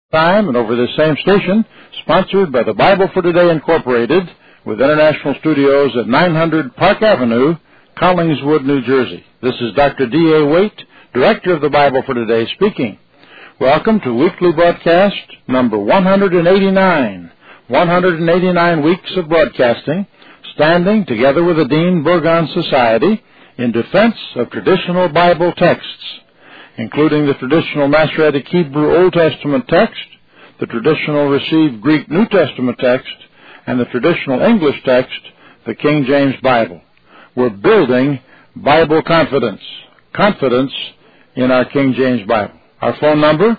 Time and over this same station, sponsored by the Bible for Today Incorporated, with international studios at 900 Park Avenue, Collingswood, New Jersey. This is Dr. D.A. Waite, Director of the Bible for Today, speaking. Welcome to weekly broadcast number 189. 189 weeks of broadcasting, standing together with the Dean Burgon Society in defense of traditional Bible texts, including the traditional Masoretic Hebrew Old Testament text, the traditional Received Greek New Testament text, and the traditional English text, the King James Bible. We're building Bible confidence in our King James Bible. Our phone number,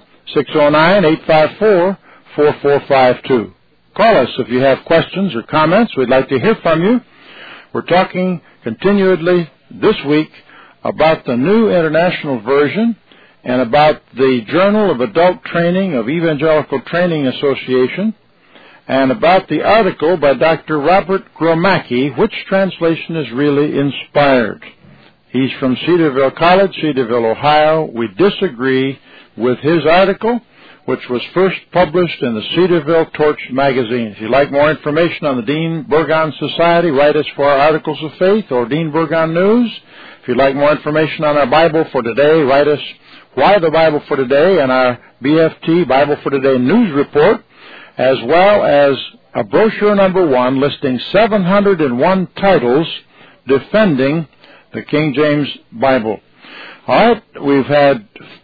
609-854-4452. Call us if you have questions or comments. We'd like to hear from you. We're talking continually this week about the New International Version and about the Journal of Adult Training of Evangelical Training Association, and about the article by Dr. Robert Gromacki, which translation is really inspired. He's from Cedarville College, Cedarville, Ohio. We disagree with his article, which was first published in the Cedarville Torch magazine. If you'd like more information on the Dean Burgon Society, write us for our Articles of Faith or Dean Burgon News. If you'd like more information on our Bible for Today, write us Why the Bible for Today and our BFT Bible for Today News Report, as well as a brochure number 1 listing 701 titles defending the King James Bible. All right, we have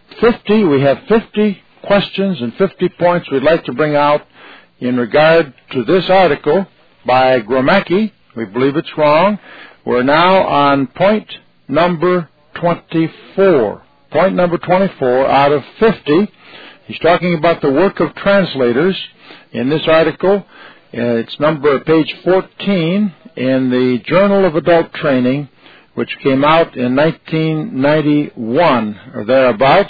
50 questions and 50 points we'd like to bring out in regard to this article by Gromacki. We believe it's wrong. We're now on point number 24. Point number 24 out of 50. He's talking about the work of translators in this article. It's page 14 in the Journal of Adult Training, which came out in 1991 or thereabouts,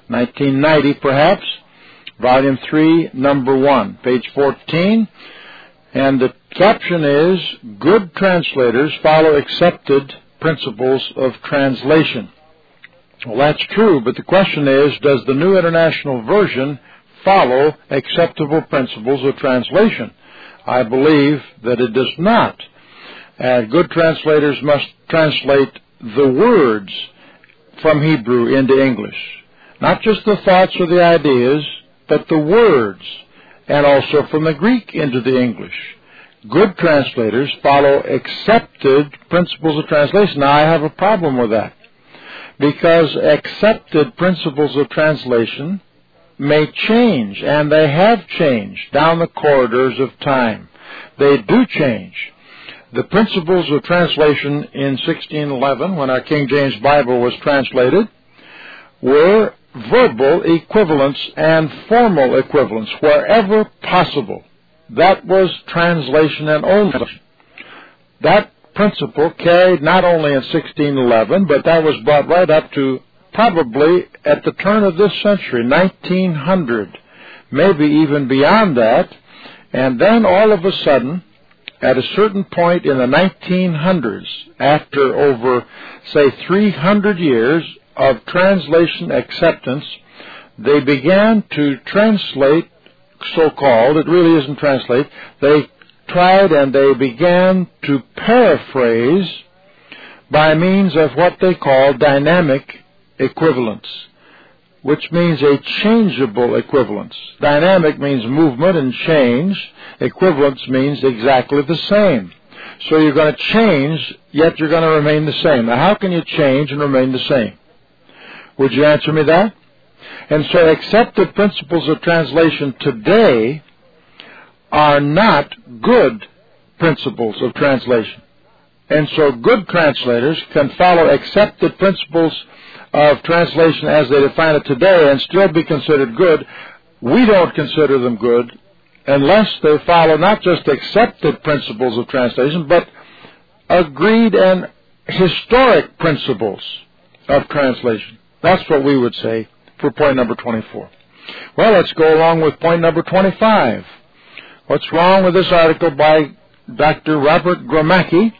1990 perhaps, volume 3, number 1, page 14. And the caption is, Good Translators Follow Accepted Principles of Translation. Well, that's true, but the question is, does the New International Version follow acceptable principles of translation? I believe that it does not. Good translators must translate the words from Hebrew into English. Not just the thoughts or the ideas, but the words, and also from the Greek into the English. Good translators follow accepted principles of translation. Now, I have a problem with that, because accepted principles of translation may change, and they have changed down the corridors of time. They do change. The principles of translation in 1611, when our King James Bible was translated, were verbal equivalents and formal equivalents wherever possible. That was translation and only. That principle carried not only in 1611, but that was brought right up to probably at the turn of this century, 1900, maybe even beyond that. And then all of a sudden, at a certain point in the 1900s, after over, say, 300 years of translation acceptance, they began to translate, so-called, it really isn't translate, they tried and they began to paraphrase by means of what they call dynamic equivalence, which means a changeable equivalence. Dynamic means movement and change. Equivalence means exactly the same. So you're going to change, yet you're going to remain the same. Now, how can you change and remain the same? Would you answer me that? And so accepted principles of translation today are not good principles of translation. And so good translators can follow accepted principles of translation as they define it today and still be considered good. We don't consider them good unless they follow not just accepted principles of translation, but agreed and historic principles of translation. That's what we would say for point number 24. Well, let's go along with point number 25. What's wrong with this article by Dr. Robert Gromacki,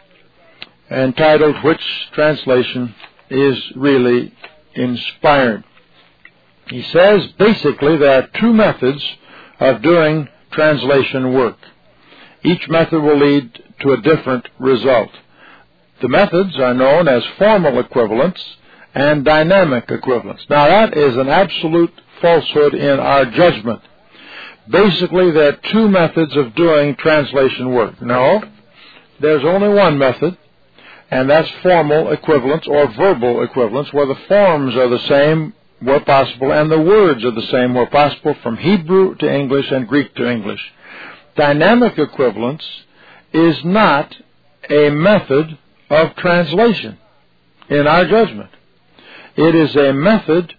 entitled, Which Translation is Really Inspired? He says basically there are two methods of doing translation work. Each method will lead to a different result. The methods are known as formal equivalence and dynamic equivalence. Now that is an absolute falsehood in our judgment. Basically there are two methods of doing translation work. No, there's only one method, and that's formal equivalence or verbal equivalence, where the forms are the same where possible and the words are the same where possible, from Hebrew to English and Greek to English. Dynamic equivalence is not a method of translation in our judgment. It is a method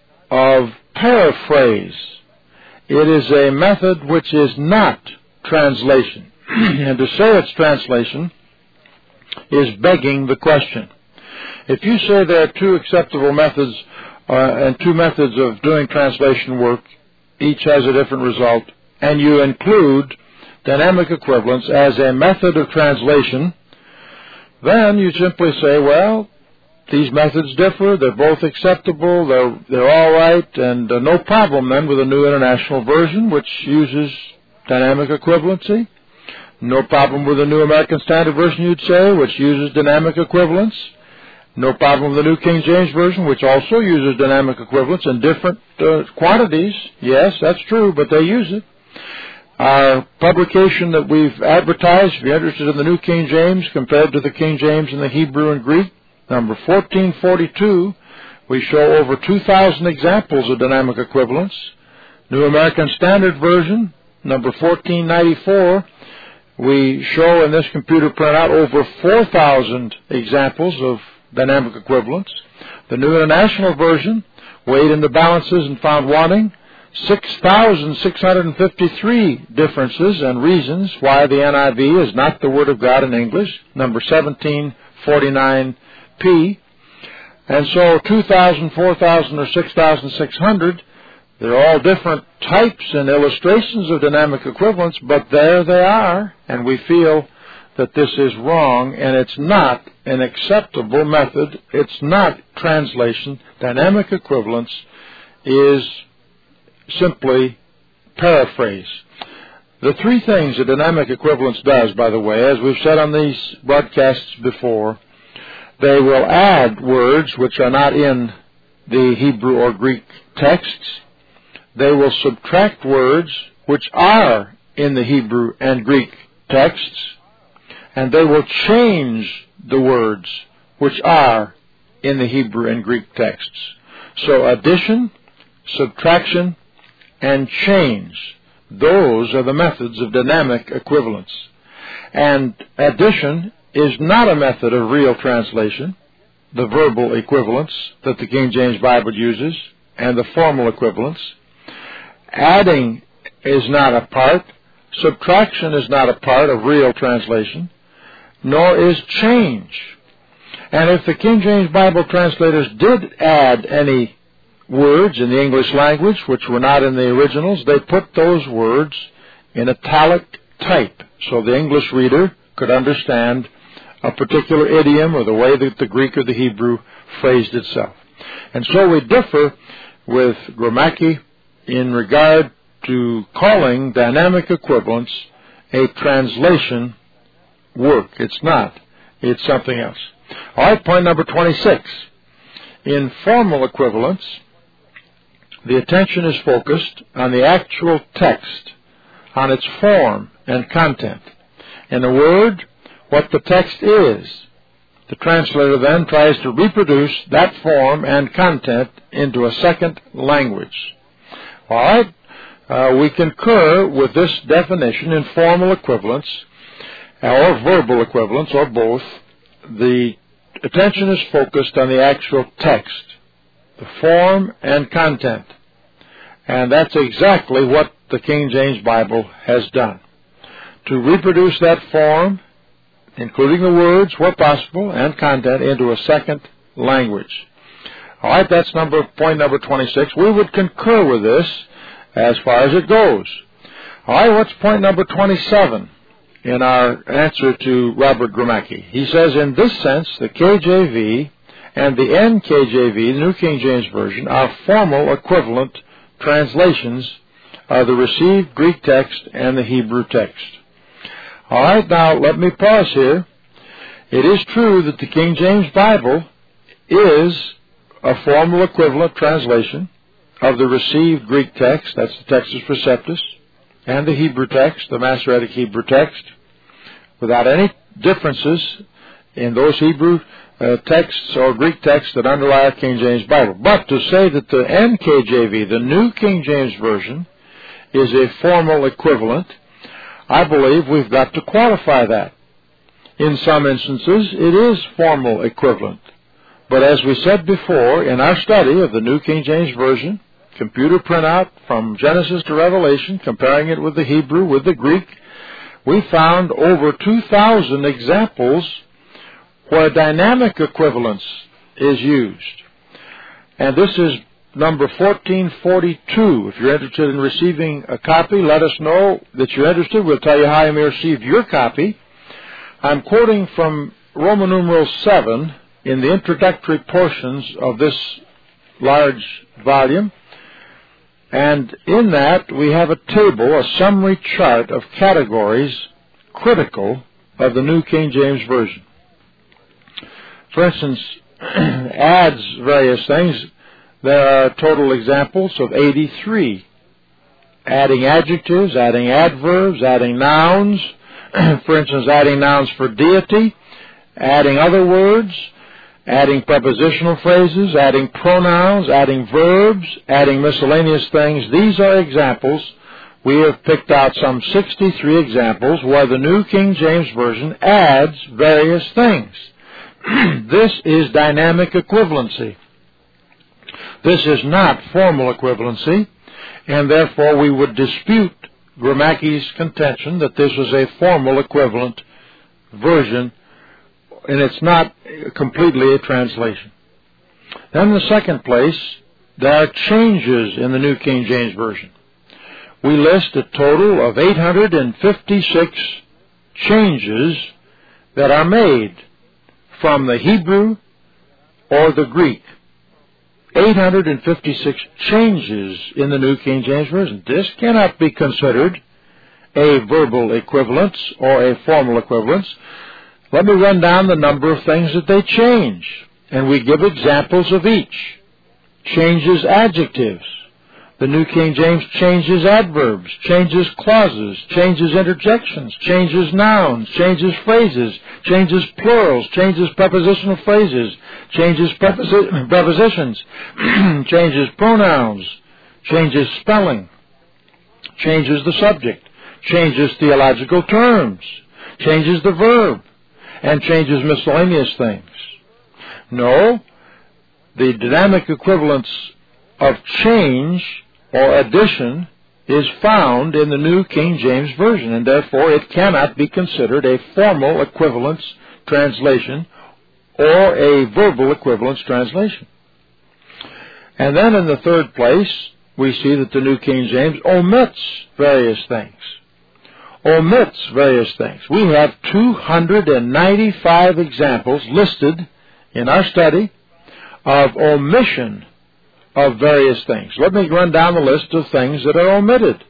of paraphrase. It is a method which is not translation. And to say it's translation is begging the question. If you say there are two acceptable methods and two methods of doing translation work, each has a different result, and you include dynamic equivalence as a method of translation, then you simply say, well, these methods differ, they're both acceptable, they're all right, and no problem then with the New International Version, which uses dynamic equivalency. No problem with the New American Standard Version, you'd say, which uses dynamic equivalence. No problem with the New King James Version, which also uses dynamic equivalence in different quantities. Yes, that's true, but they use it. Our publication that we've advertised, if you're interested in the New King James compared to the King James in the Hebrew and Greek, number 1442, we show over 2,000 examples of dynamic equivalence. New American Standard Version, number 1494, we show in this computer printout over 4,000 examples of dynamic equivalence. The New International Version, weighed in the balances and found wanting 6,653 differences and reasons why the NIV is not the Word of God in English, number 1749p. And so 2,000, 4,000, or 6,600, they're all different types and illustrations of dynamic equivalence, but there they are, and we feel that this is wrong, and it's not an acceptable method. It's not translation. Dynamic equivalence is simply paraphrase. The three things that dynamic equivalence does, by the way, as we've said on these broadcasts before, they will add words which are not in the Hebrew or Greek texts. They will subtract words which are in the Hebrew and Greek texts, and they will change the words which are in the Hebrew and Greek texts. So addition, subtraction, and change, those are the methods of dynamic equivalence. And addition is not a method of real translation, the verbal equivalence that the King James Bible uses, and the formal equivalence. Adding is not a part, subtraction is not a part of real translation, nor is change. And if the King James Bible translators did add any words in the English language which were not in the originals, they put those words in italic type so the English reader could understand a particular idiom or the way that the Greek or the Hebrew phrased itself. And so we differ with Gromacki in regard to calling dynamic equivalence a translation work. It's not. It's something else. All right, point number 26. In formal equivalence, the attention is focused on the actual text, on its form and content. In a word, what the text is. The translator then tries to reproduce that form and content into a second language. All right? We concur with this definition in formal equivalence, or verbal equivalence, or both. The attention is focused on the actual text, the form and content. And that's exactly what the King James Bible has done. To reproduce that form, including the words where possible, and content, into a second language. All right, that's point number 26. We would concur with this as far as it goes. All right, what's point number 27 in our answer to Robert Gromacki? He says, in this sense, the KJV and the NKJV, the New King James Version, are formal equivalent translations of the received Greek text and the Hebrew text. All right, now let me pause here. It is true that the King James Bible is a formal equivalent translation of the received Greek text, that's the Textus Receptus, and the Hebrew text, the Masoretic Hebrew text, without any differences in those Hebrew texts or Greek texts that underlie our King James Bible. But to say that the NKJV, the New King James Version, is a formal equivalent, I believe we've got to qualify that. In some instances, it is formal equivalent. But as we said before, in our study of the New King James Version, computer printout from Genesis to Revelation, comparing it with the Hebrew, with the Greek, we found over 2,000 examples where dynamic equivalence is used. And this is number 1442. If you're interested in receiving a copy, let us know that you're interested. We'll tell you how you may receive your copy. I'm quoting from Roman numeral 7 in the introductory portions of this large volume. And in that, we have a table, a summary chart of categories critical of the New King James Version. For instance, adds various things. There are total examples of 83. Adding adjectives, adding adverbs, adding nouns. For instance, adding nouns for deity, adding other words, adding prepositional phrases, adding pronouns, adding verbs, adding miscellaneous things. These are examples. We have picked out some 63 examples where the New King James Version adds various things. This is dynamic equivalency. This is not formal equivalency, and therefore we would dispute Gromacki's contention that this is a formal equivalent version, and it's not completely a translation. Then in the second place, there are changes in the New King James Version. We list a total of 856 changes that are made from the Hebrew or the Greek. 856 changes in the New King James Version. This cannot be considered a verbal equivalence or a formal equivalence. Let me run down the number of things that they change, and we give examples of each. Changes adjectives. The New King James changes adverbs, changes clauses, changes interjections, changes nouns, changes phrases, changes plurals, changes prepositional phrases, changes prepositions, changes pronouns, changes spelling, changes the subject, changes theological terms, changes the verb, and changes miscellaneous things. No, the dynamic equivalence of change or addition is found in the New King James Version, and therefore it cannot be considered a formal equivalence translation or a verbal equivalence translation. And then in the third place, we see that the New King James omits various things. Omits various things. We have 295 examples listed in our study of omission of various things. Let me run down the list of things that are omitted.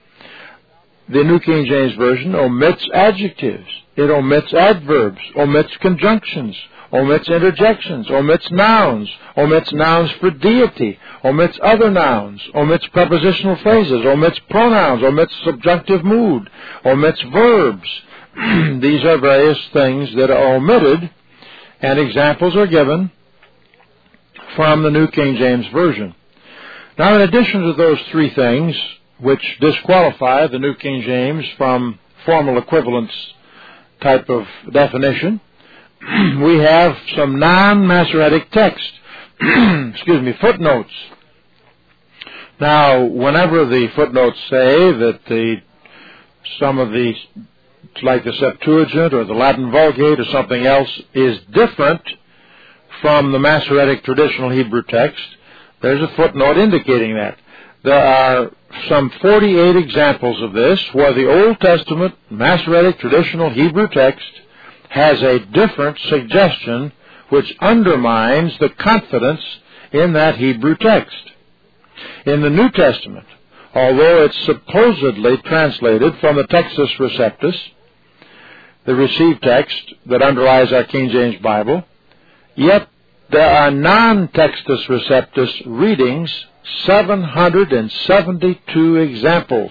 The New King James Version omits adjectives. It omits adverbs, omits conjunctions, omits interjections, omits nouns for deity, omits other nouns, omits prepositional phrases, omits pronouns, omits subjunctive mood, omits verbs. These are various things that are omitted, and examples are given from the New King James Version. Now, in addition to those three things which disqualify the New King James from formal equivalence type of definition, we have some non-Masoretic text, footnotes. Now, whenever the footnotes say that some of the, like the Septuagint or the Latin Vulgate or something else, is different from the Masoretic traditional Hebrew text, there's a footnote indicating that. There are some 48 examples of this where the Old Testament Masoretic traditional Hebrew text has a different suggestion which undermines the confidence in that Hebrew text. In the New Testament, although it's supposedly translated from the Textus Receptus, the received text that underlies our King James Bible, yet there are non-Textus Receptus readings, 772 examples.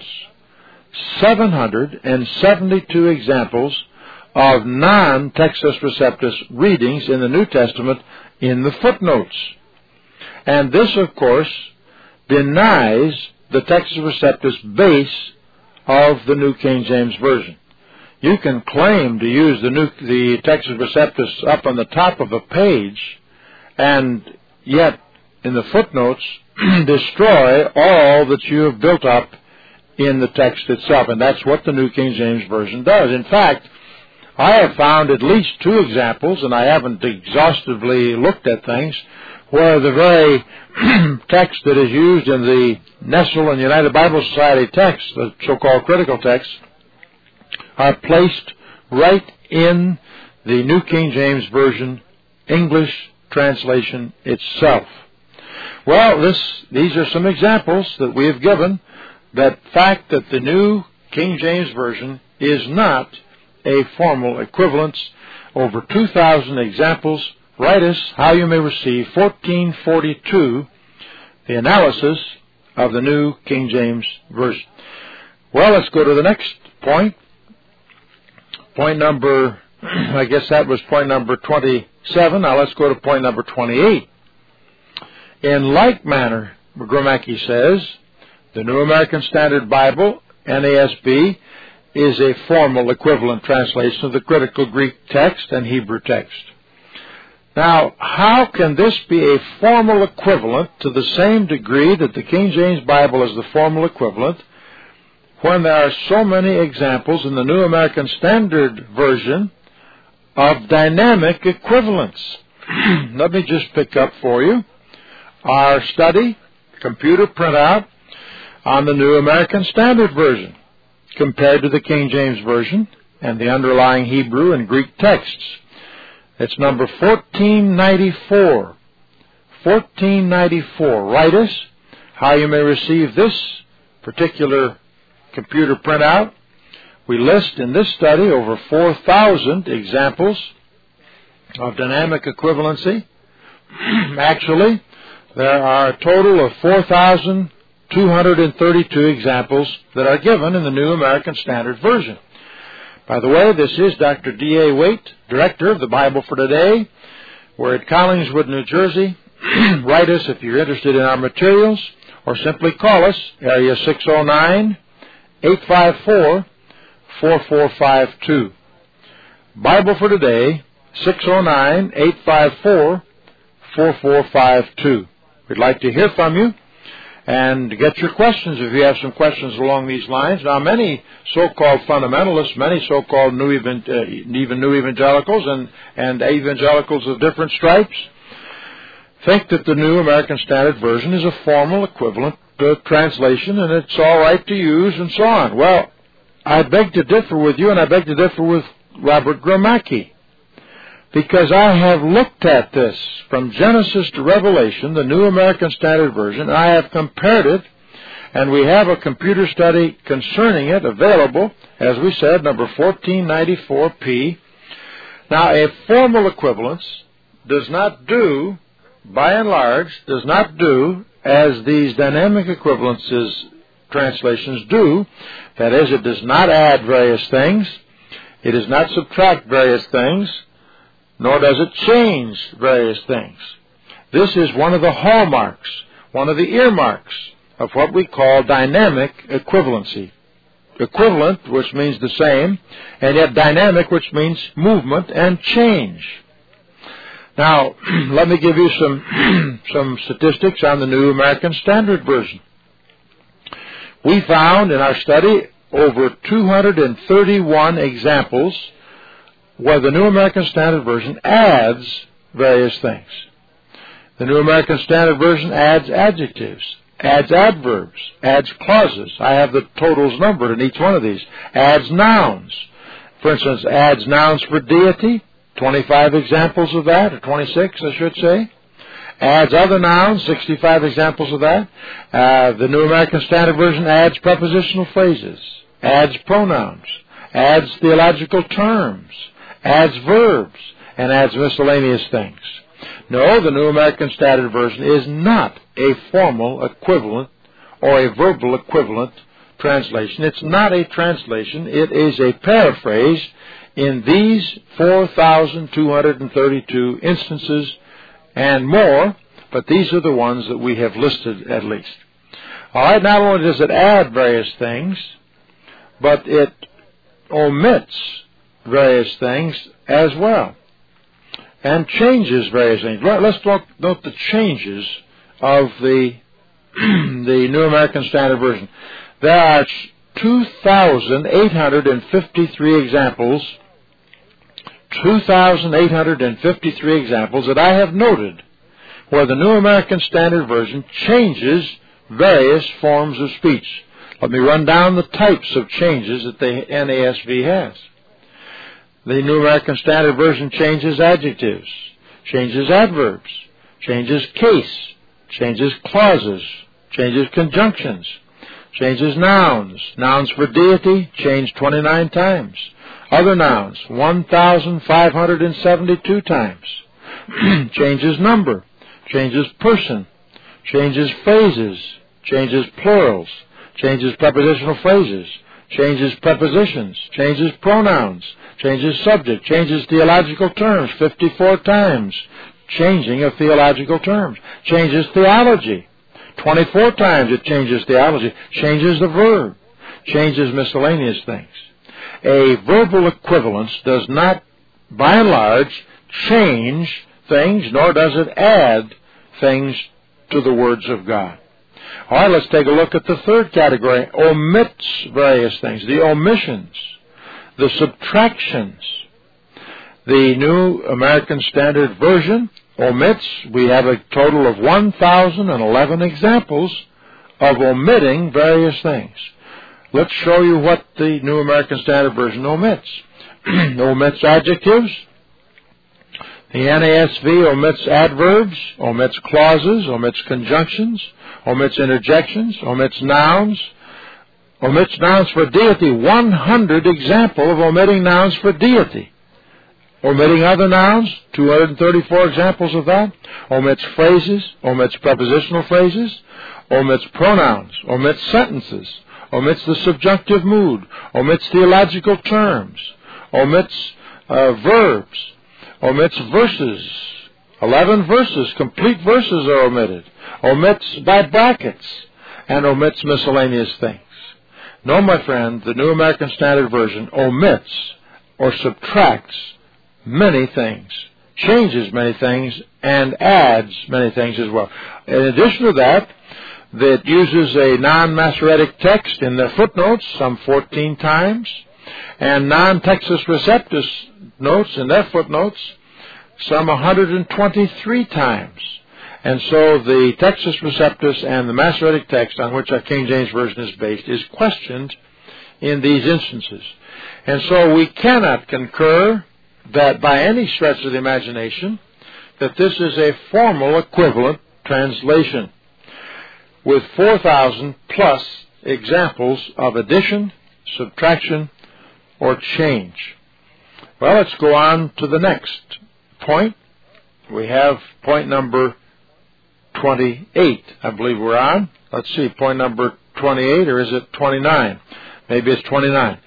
772 examples of non-Textus Receptus readings in the New Testament in the footnotes. And this, of course, denies the Textus Receptus base of the New King James Version. You can claim to use the Textus Receptus up on the top of a page, and yet in the footnotes destroy all that you have built up in the text itself. And that's what the New King James Version does. In fact, I have found at least 2 examples, and I haven't exhaustively looked at things, where the very text that is used in the Nestle and United Bible Society text, the so-called critical texts, are placed right in the New King James Version English translation itself. Well, these are some examples that we have given, that fact that the New King James Version is not a formal equivalence. Over 2,000 examples. Write us how you may receive 1442, the analysis of the New King James Version. Well, let's go to the next point. Point number, I guess that was point number 27. Now let's go to point number 28. In like manner, Gromacki says, the New American Standard Bible, NASB, is a formal equivalent translation of the critical Greek text and Hebrew text. Now, how can this be a formal equivalent to the same degree that the King James Bible is the formal equivalent, when there are so many examples in the New American Standard Version of dynamic equivalence? Let me just pick up for you our study, computer printout, on the New American Standard Version, compared to the King James Version and the underlying Hebrew and Greek texts. It's number 1494. 1494. Write us how you may receive this particular computer printout. We list in this study over 4,000 examples of dynamic equivalency. Actually, there are a total of 4,232 examples that are given in the New American Standard Version. By the way, this is Dr. D.A. Waite, Director of the Bible for Today. We're at Collingswood, New Jersey. Write us if you're interested in our materials, or simply call us, area 609-854-4452. Bible for Today, 609-854-4452. We'd like to hear from you and get your questions if you have some questions along these lines. Now, many so-called fundamentalists, many so-called even new evangelicals and evangelicals of different stripes, think that the New American Standard Version is a formal equivalent translation and it's all right to use and so on. Well, I beg to differ with you, and I beg to differ with Robert Gromacki, because I have looked at this from Genesis to Revelation, the New American Standard Version. I have compared it, and we have a computer study concerning it available, as we said, number 1494P. Now, a formal equivalence does not do, by and large, does not do as these dynamic equivalences translations do. That is, it does not add various things, it does not subtract various things, nor does it change various things. This is one of the hallmarks, one of the earmarks of what we call dynamic equivalency. Equivalent, which means the same, and yet dynamic, which means movement and change. Now, let me give you some statistics on the New American Standard Version. We found in our study over 231 examples where the New American Standard Version adds various things. The New American Standard Version adds adjectives, adds adverbs, adds clauses. I have the totals numbered in each one of these. Adds nouns. For instance, adds nouns for deity, 25 examples of that, or 26, I should say. Adds other nouns, 65 examples of that. The New American Standard Version adds prepositional phrases, adds pronouns, adds theological terms, adds verbs, and adds miscellaneous things. No, the New American Standard Version is not a formal equivalent or a verbal equivalent translation. It's not a translation. It is a paraphrase in these 4,232 instances and more, but these are the ones that we have listed at least. All right, not only does it add various things, but it omits various things as well, and changes various things. Let's note the changes of the New American Standard Version. There are 2,853 examples, 2,853 examples that I have noted where the New American Standard Version changes various forms of speech. Let me run down the types of changes that the NASV has. The New American Standard Version changes adjectives, changes adverbs, changes case, changes clauses, changes conjunctions, changes nouns. Nouns for deity changed 29 times. Other nouns, 1,572 times. Changes number, changes person, changes phases, changes plurals, changes prepositional phrases, changes prepositions, changes pronouns, changes subject, changes theological terms 54 times. Changing of theological terms. Changes theology. 24 times it changes theology. Changes the verb. Changes miscellaneous things. A verbal equivalence does not, by and large, change things, nor does it add things to the words of God. All right, let's take a look at the third category. Omits various things. The omissions. The subtractions. The New American Standard Version omits. We have a total of 1,011 examples of omitting various things. Let's show you what the New American Standard Version omits. Omits adjectives. The NASV omits adverbs, omits clauses, omits conjunctions, omits interjections, omits nouns for deity. 100 example of omitting nouns for deity. Omitting other nouns, 234 examples of that. Omits phrases, omits prepositional phrases, omits pronouns, omits sentences, omits the subjunctive mood, omits theological terms, omits verbs, omits verses. 11 verses, complete verses are omitted. Omits by brackets, and omits miscellaneous things. No, my friend, the New American Standard Version omits or subtracts many things, changes many things, and adds many things as well. In addition to that, it uses a non-Masoretic text in the footnotes some 14 times, and non-Textus Receptus notes in their footnotes some 123 times. And so the Textus Receptus and the Masoretic text on which our King James Version is based is questioned in these instances. And so we cannot concur that by any stretch of the imagination that this is a formal equivalent translation with 4,000 plus examples of addition, subtraction, or change. Well, let's go on to the next point. We have point number 28, I believe we're on. Let's see, point number 28, or is it 29? Maybe it's 29.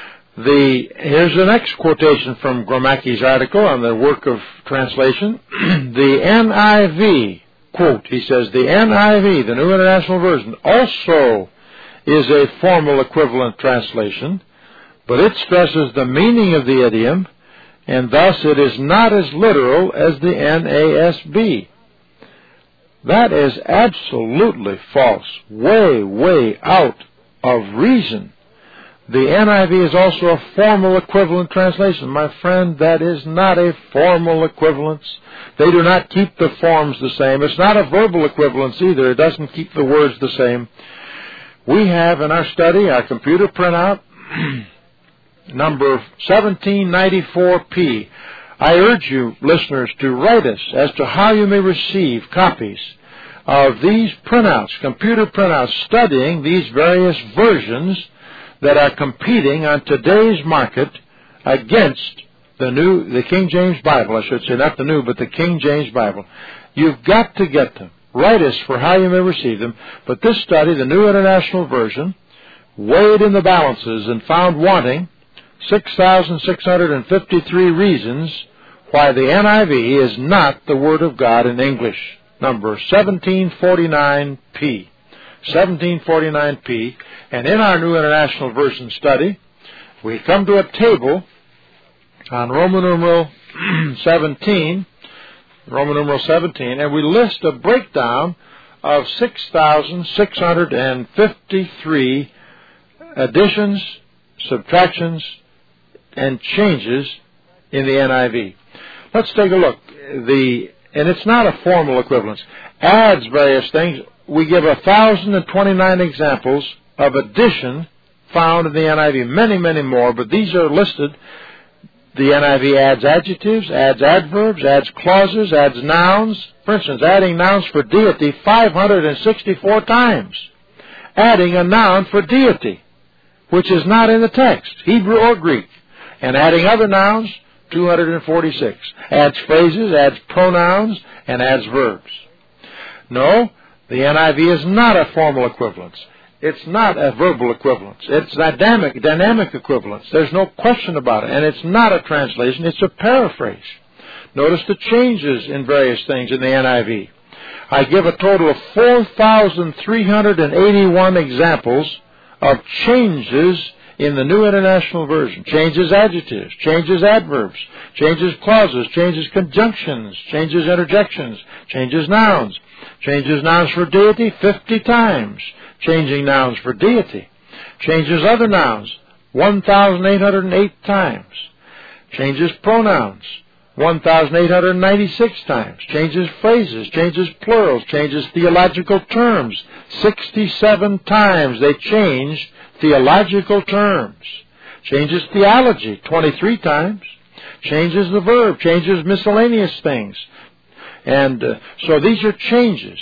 Here's the next quotation from Gromacki's article on the work of translation. The NIV, quote, he says, the NIV, the New International Version, also is a formal equivalent translation, but it stresses the meaning of the idiom, and thus it is not as literal as the NASB. That is absolutely false, way, way out of reason. The NIV is also a formal equivalent translation. My friend, that is not a formal equivalence. They do not keep the forms the same. It's not a verbal equivalence either. It doesn't keep the words the same. We have in our study, our computer printout, number 1794P. I urge you, listeners, to write us as to how you may receive copies of these printouts, computer printouts, studying these various versions that are competing on today's market against the King James Bible, I should say, not the New, but the King James Bible. You've got to get them. Write us for how you may receive them. But this study, the New International Version, weighed in the balances and found wanting 6,653 reasons why the NIV is not the Word of God in English. Number 1749P. 1749P. And in our New International Version study, we come to a table on Roman numeral 17, and we list a breakdown of 6,653 additions, subtractions, and changes in the NIV. Let's take a look. And it's not a formal equivalence. Adds various things. We give 1,029 examples of addition found in the NIV. Many, many more, but these are listed. The NIV adds adjectives, adds adverbs, adds clauses, adds nouns. For instance, adding nouns for deity 564 times. Adding a noun for deity, which is not in the text, Hebrew or Greek. And adding other nouns, 246. Adds phrases, adds pronouns, and adds verbs. No, the NIV is not a formal equivalence. It's not a verbal equivalence. It's dynamic equivalence. There's no question about it. And it's not a translation. It's a paraphrase. Notice the changes in various things in the NIV. I give a total of 4,381 examples of changes in the New International Version. Changes adjectives, changes adverbs, changes clauses, changes conjunctions, changes interjections, changes nouns for deity 50 times. Changing nouns for deity. Changes other nouns 1,808 times. Changes pronouns 1,896 times. Changes phrases, changes plurals, changes theological terms 67 times. They change theological terms. Changes theology 23 times. Changes the verb, changes miscellaneous things. And so these are changes.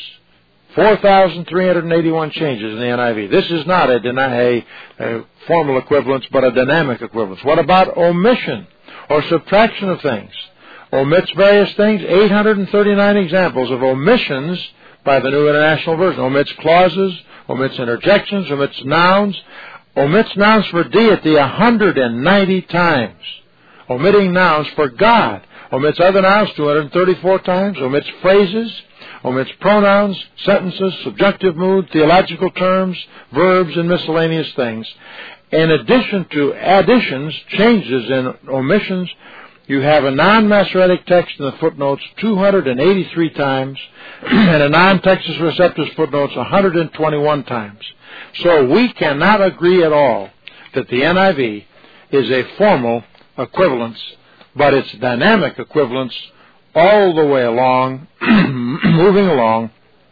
4,381 changes in the NIV. This is not a formal equivalence, but a dynamic equivalence. What about omission or subtraction of things? Omits various things. 839 examples of omissions by the New International Version. Omits clauses, omits interjections, omits nouns for deity 190 times. Omitting nouns for God. Omits other nouns 234 times. Omits phrases. Omits pronouns, sentences, subjunctive mood, theological terms, verbs, and miscellaneous things. In addition to additions, changes, and omissions, you have a non-Masoretic text in the footnotes 283 times, and a non-Textus Receptus footnotes 121 times. So we cannot agree at all that the NIV is a formal equivalence, but it's dynamic equivalence all the way along, moving along.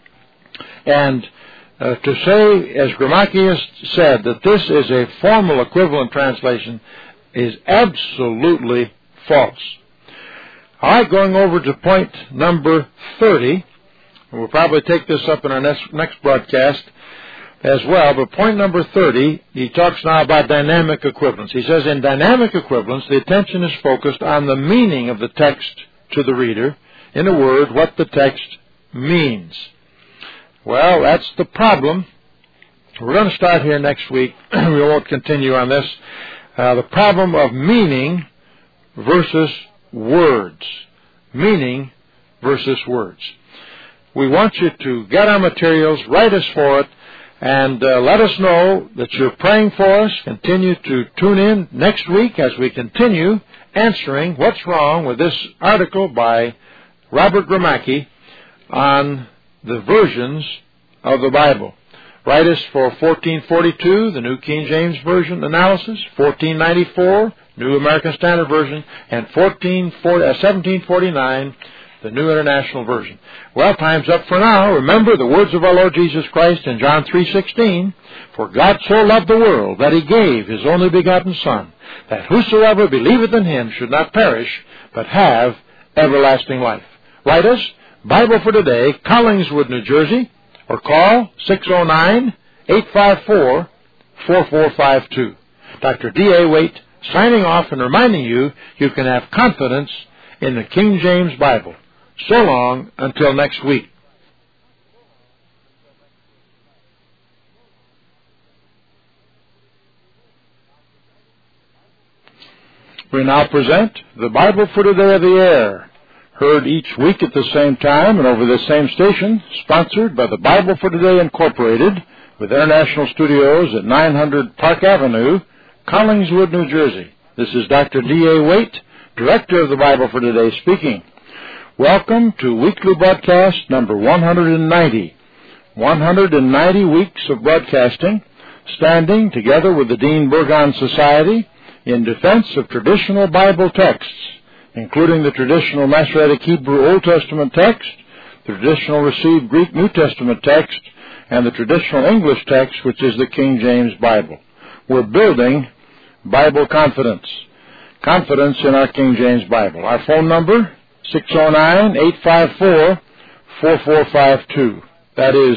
And to say, as Grammachius said, that this is a formal equivalent translation is absolutely false. All right, going over to point number 30. We'll probably take this up in our next broadcast as well, but point number 30, he talks now about dynamic equivalence. He says, in dynamic equivalence, the attention is focused on the meaning of the text to the reader. In a word, what the text means. Well, that's the problem. We're going to start here next week. We won't continue on this. The problem of meaning versus words. Meaning versus words. We want you to get our materials, write us for it, and let us know that you're praying for us. Continue to tune in next week as we continue answering what's wrong with this article by Robert Gramacki on the versions of the Bible. Write us for 1442, the New King James Version analysis, 1494, New American Standard Version, and 1749, the New International Version. Well, time's up for now. Remember the words of our Lord Jesus Christ in John 3:16, "For God so loved the world that he gave his only begotten Son, that whosoever believeth in him should not perish, but have everlasting life." Write us, Bible for Today, Collingswood, New Jersey, or call 609-854-4452. Dr. D.A. Waite signing off and reminding you can have confidence in the King James Bible. So long until next week. We now present the Bible for Today of the Air, heard each week at the same time and over this same station, sponsored by the Bible for Today Incorporated, with international studios at 900 Park Avenue, Collingswood, New Jersey. This is Dr. D.A. Waite, Director of the Bible for Today, speaking. Welcome to weekly broadcast number 190. 190 weeks of broadcasting, standing together with the Dean Burgon Society in defense of traditional Bible texts, including the traditional Masoretic Hebrew Old Testament text, the traditional received Greek New Testament text, and the traditional English text, which is the King James Bible. We're building Bible confidence. Confidence in our King James Bible. Our phone number, 609-854-4452. That is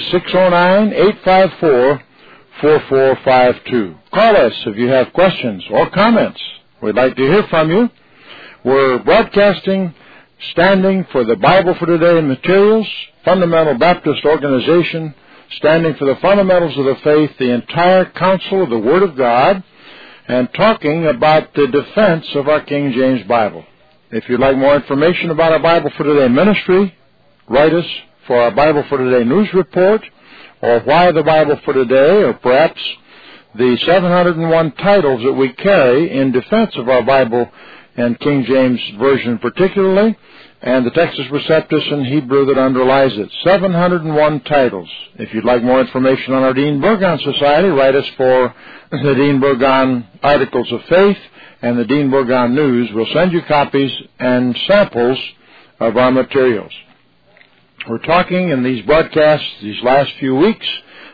609-854-4452. Call us if you have questions or comments. We'd like to hear from you. We're broadcasting, standing for the Bible for Today and Materials, Fundamental Baptist Organization, standing for the fundamentals of the faith, the entire counsel of the Word of God, and talking about the defense of our King James Bible. If you'd like more information about our Bible for Today ministry, write us for our Bible for Today news report, or Why the Bible for Today, or perhaps the 701 titles that we carry in defense of our Bible and King James Version particularly, and the Textus Receptus in Hebrew that underlies it. 701 titles. If you'd like more information on our Dean Burgon Society, write us for the Dean Burgon Articles of Faith and the Dean Burgon News. We'll send you copies and samples of our materials. We're talking in these broadcasts these last few weeks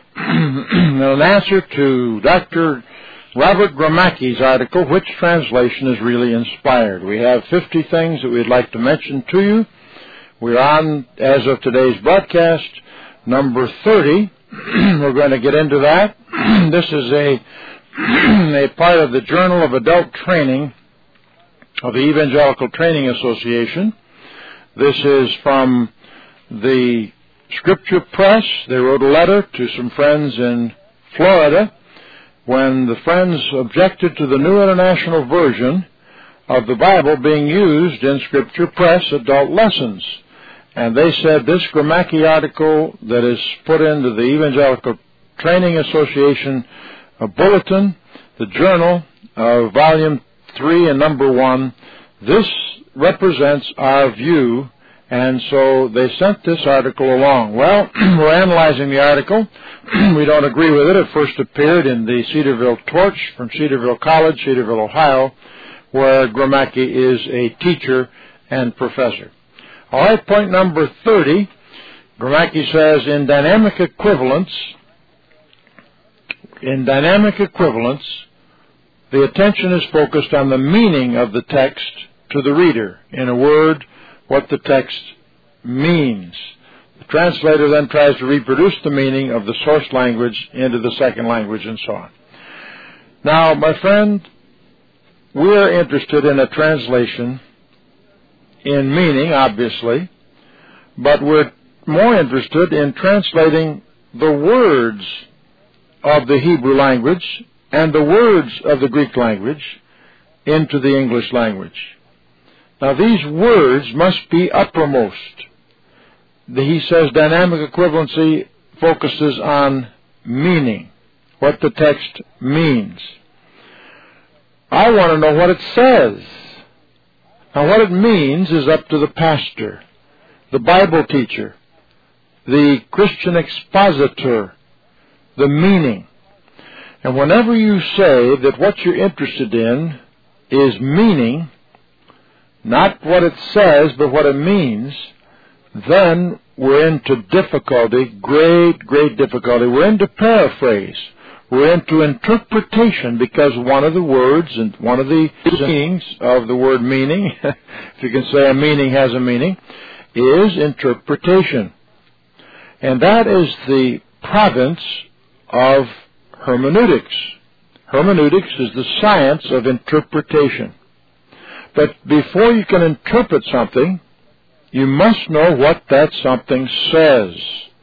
an answer to Dr. Robert Gromacki's article, Which Translation is Really Inspired? We have 50 things that we'd like to mention to you. We're on, as of today's broadcast, number 30. We're going to get into that. This is a part of the Journal of Adult Training of the Evangelical Training Association. This is from the Scripture Press. They wrote a letter to some friends in Florida when the friends objected to the New International Version of the Bible being used in Scripture Press adult lessons. And they said this Gromacki article that is put into the Evangelical Training Association bulletin, the Journal, Volume 3 and Number 1, this represents our view, and so they sent this article along. Well, we're analyzing the article. We don't agree with it. It first appeared in the Cedarville Torch from Cedarville College, Cedarville, Ohio, where Gromacki is a teacher and professor. All right, point number 30, Gromacki says, in dynamic equivalence, the attention is focused on the meaning of the text to the reader. In a word, what the text means. The translator then tries to reproduce the meaning of the source language into the second language and so on. Now, my friend, we are interested in a translation in meaning, obviously, but we're more interested in translating the words of the Hebrew language and the words of the Greek language into the English language. Now, these words must be uppermost. He says dynamic equivalency focuses on meaning, what the text means. I want to know what it says. Now, what it means is up to the pastor, the Bible teacher, the Christian expositor, the meaning. And whenever you say that what you're interested in is meaning, not what it says, but what it means, then we're into difficulty, great difficulty. We're into paraphrase. We're into interpretation, because one of the words and one of the meanings of the word meaning, if you can say a meaning has a meaning, is interpretation. And that is the province of hermeneutics. Hermeneutics is the science of interpretation. But before you can interpret something, you must know what that something says.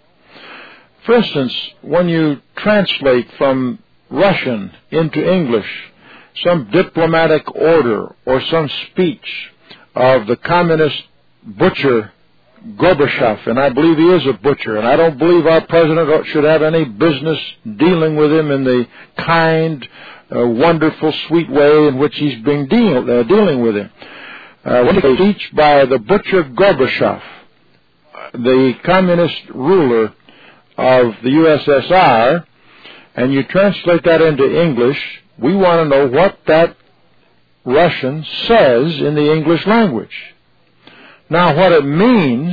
For instance, when you translate from Russian into English some diplomatic order or some speech of the communist butcher Gorbachev, and I believe he is a butcher, and I don't believe our president should have any business dealing with him in the kind, wonderful, sweet way in which he's been dealing with him. When a speech by the butcher Gorbachev, the communist ruler of the USSR, and you translate that into English, we want to know what that Russian says in the English language. Now, what it means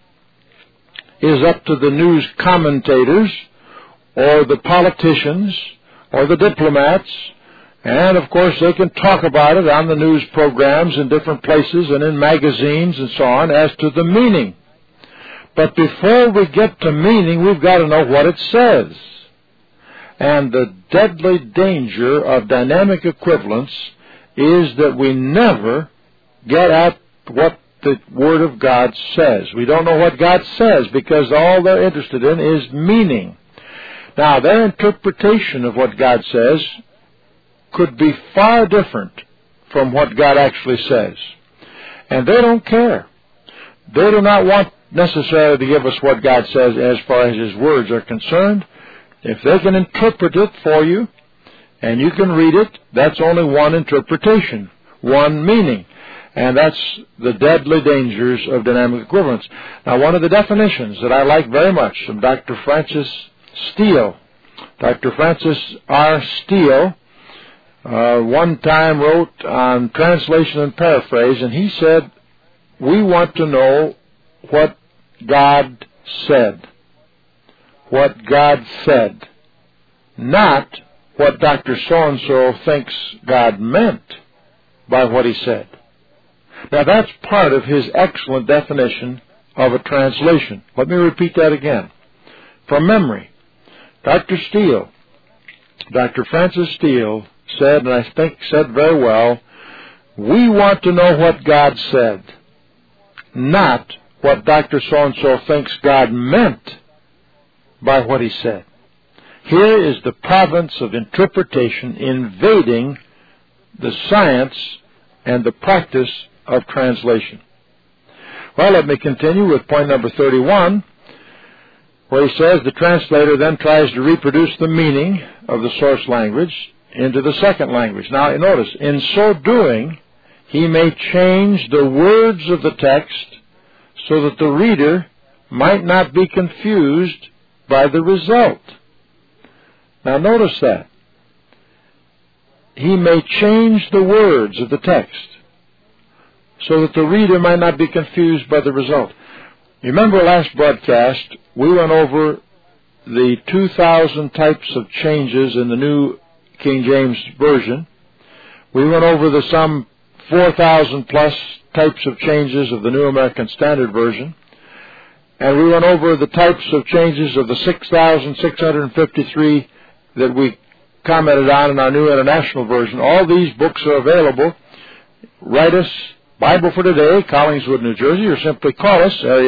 is up to the news commentators or the politicians or the diplomats, and of course they can talk about it on the news programs in different places and in magazines and so on as to the meaning. But before we get to meaning, we've got to know what it says. And the deadly danger of dynamic equivalence is that we never get at what the Word of God says. We don't know what God says because all they're interested in is meaning. Now, their interpretation of what God says could be far different from what God actually says. And they don't care. They do not want necessarily to give us what God says as far as His words are concerned. If they can interpret it for you, and you can read it, that's only one interpretation, one meaning. And that's the deadly dangers of dynamic equivalence. Now, one of the definitions that I like very much from Dr. Francis Steele. Dr. Francis R. Steele one time wrote on translation and paraphrase, and he said, we want to know what God said. What God said. Not what Dr. So-and-so thinks God meant by what he said. Now, that's part of his excellent definition of a translation. Let me repeat that again. From memory, Dr. Francis Steele said, and I think said very well, we want to know what God said, not what Dr. So-and-so thinks God meant by what he said. Here is the province of interpretation invading the science and the practice of translation. Well, let me continue with point number 31, where he says the translator then tries to reproduce the meaning of the source language into the second language. Now, notice, in so doing, he may change the words of the text so that the reader might not be confused by the result. Now, notice that. He may change the words of the text so that the reader might not be confused by the result. You remember last broadcast, we went over the 2,000 types of changes in the New King James Version. We went over the some 4,000 plus types of changes of the New American Standard Version. And we went over the types of changes of the 6,653 that we commented on in our New International Version. All these books are available. Write us, Bible for Today, Collingswood, New Jersey, or simply call us, area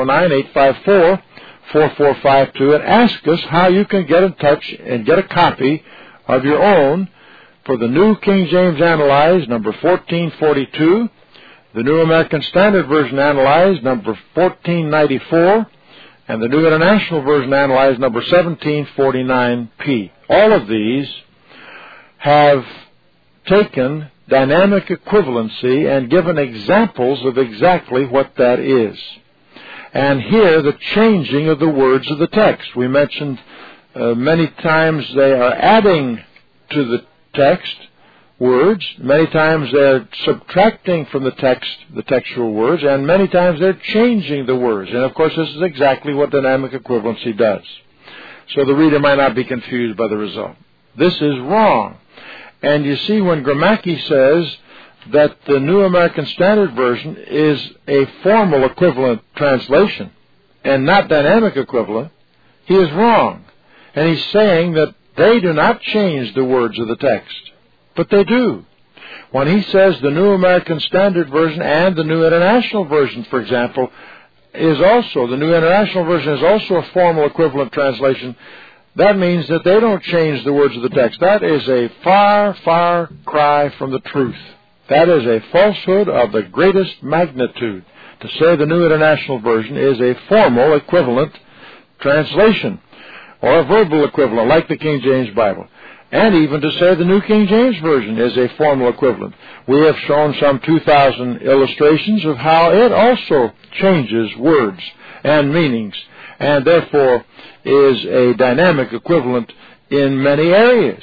609-854-4452, and ask us how you can get in touch and get a copy of your own for the New King James Analyzed, number 1442, the New American Standard Version Analyzed, number 1494, and the New International Version Analyzed, number 1749p. All of these have taken dynamic equivalency and given examples of exactly what that is. And here, the changing of the words of the text. We mentioned many times they are adding to the text words. Many times they're subtracting from the text the textual words, and many times they're changing the words. And of course, this is exactly what dynamic equivalency does. So the reader might not be confused by the result. This is wrong. And you see, when Gromacki says that the New American Standard Version is a formal equivalent translation and not dynamic equivalent, he is wrong. And he's saying that they do not change the words of the text, but they do. When he says the New American Standard Version and the New International Version, for example, the New International Version is also a formal equivalent translation, that means that they don't change the words of the text. That is a far, far cry from the truth. That is a falsehood of the greatest magnitude, to say the New International Version is a formal equivalent translation, or a verbal equivalent, like the King James Bible. And even to say the New King James Version is a formal equivalent. We have shown some 2,000 illustrations of how it also changes words and meanings, and therefore is a dynamic equivalent in many areas.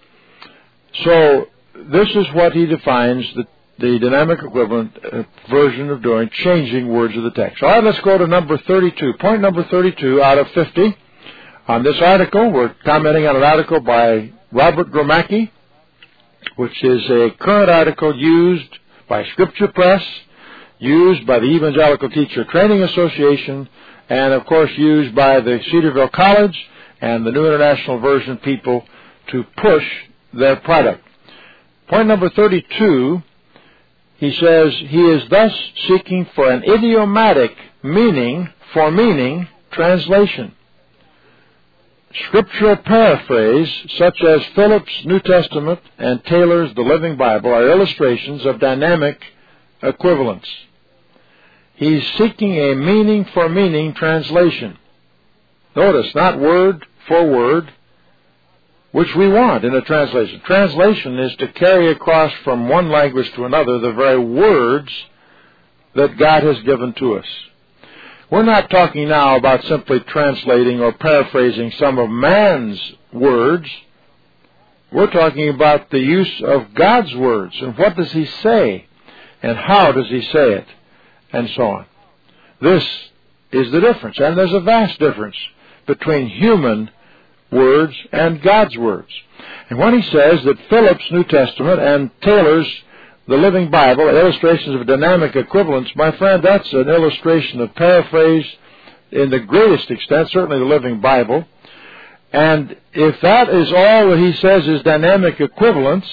So this is what he defines the dynamic equivalent version of doing, changing words of the text. All right, let's go to number 32. Point number 32 out of 50. On this article, we're commenting on an article by Robert Gromacki, which is a current article used by Scripture Press, used by the Evangelical Teacher Training Association, and of course used by the Cedarville College and the New International Version people to push their product. Point number 32, he says, he is thus seeking for an idiomatic meaning for meaning translation. Scriptural paraphrase, such as Phillips' New Testament and Taylor's The Living Bible, are illustrations of dynamic equivalence. He's seeking a meaning for meaning translation. Notice, not word for word, which we want in a translation. Translation is to carry across from one language to another the very words that God has given to us. We're not talking now about simply translating or paraphrasing some of man's words. We're talking about the use of God's words. And what does He say? And how does He say it? And so on. This is the difference. And there's a vast difference between human words and God's words. And when he says that Phillips' New Testament and Taylor's The Living Bible are illustrations of dynamic equivalence, my friend, that's an illustration of paraphrase in the greatest extent, certainly the Living Bible. And if that is all that he says is dynamic equivalence,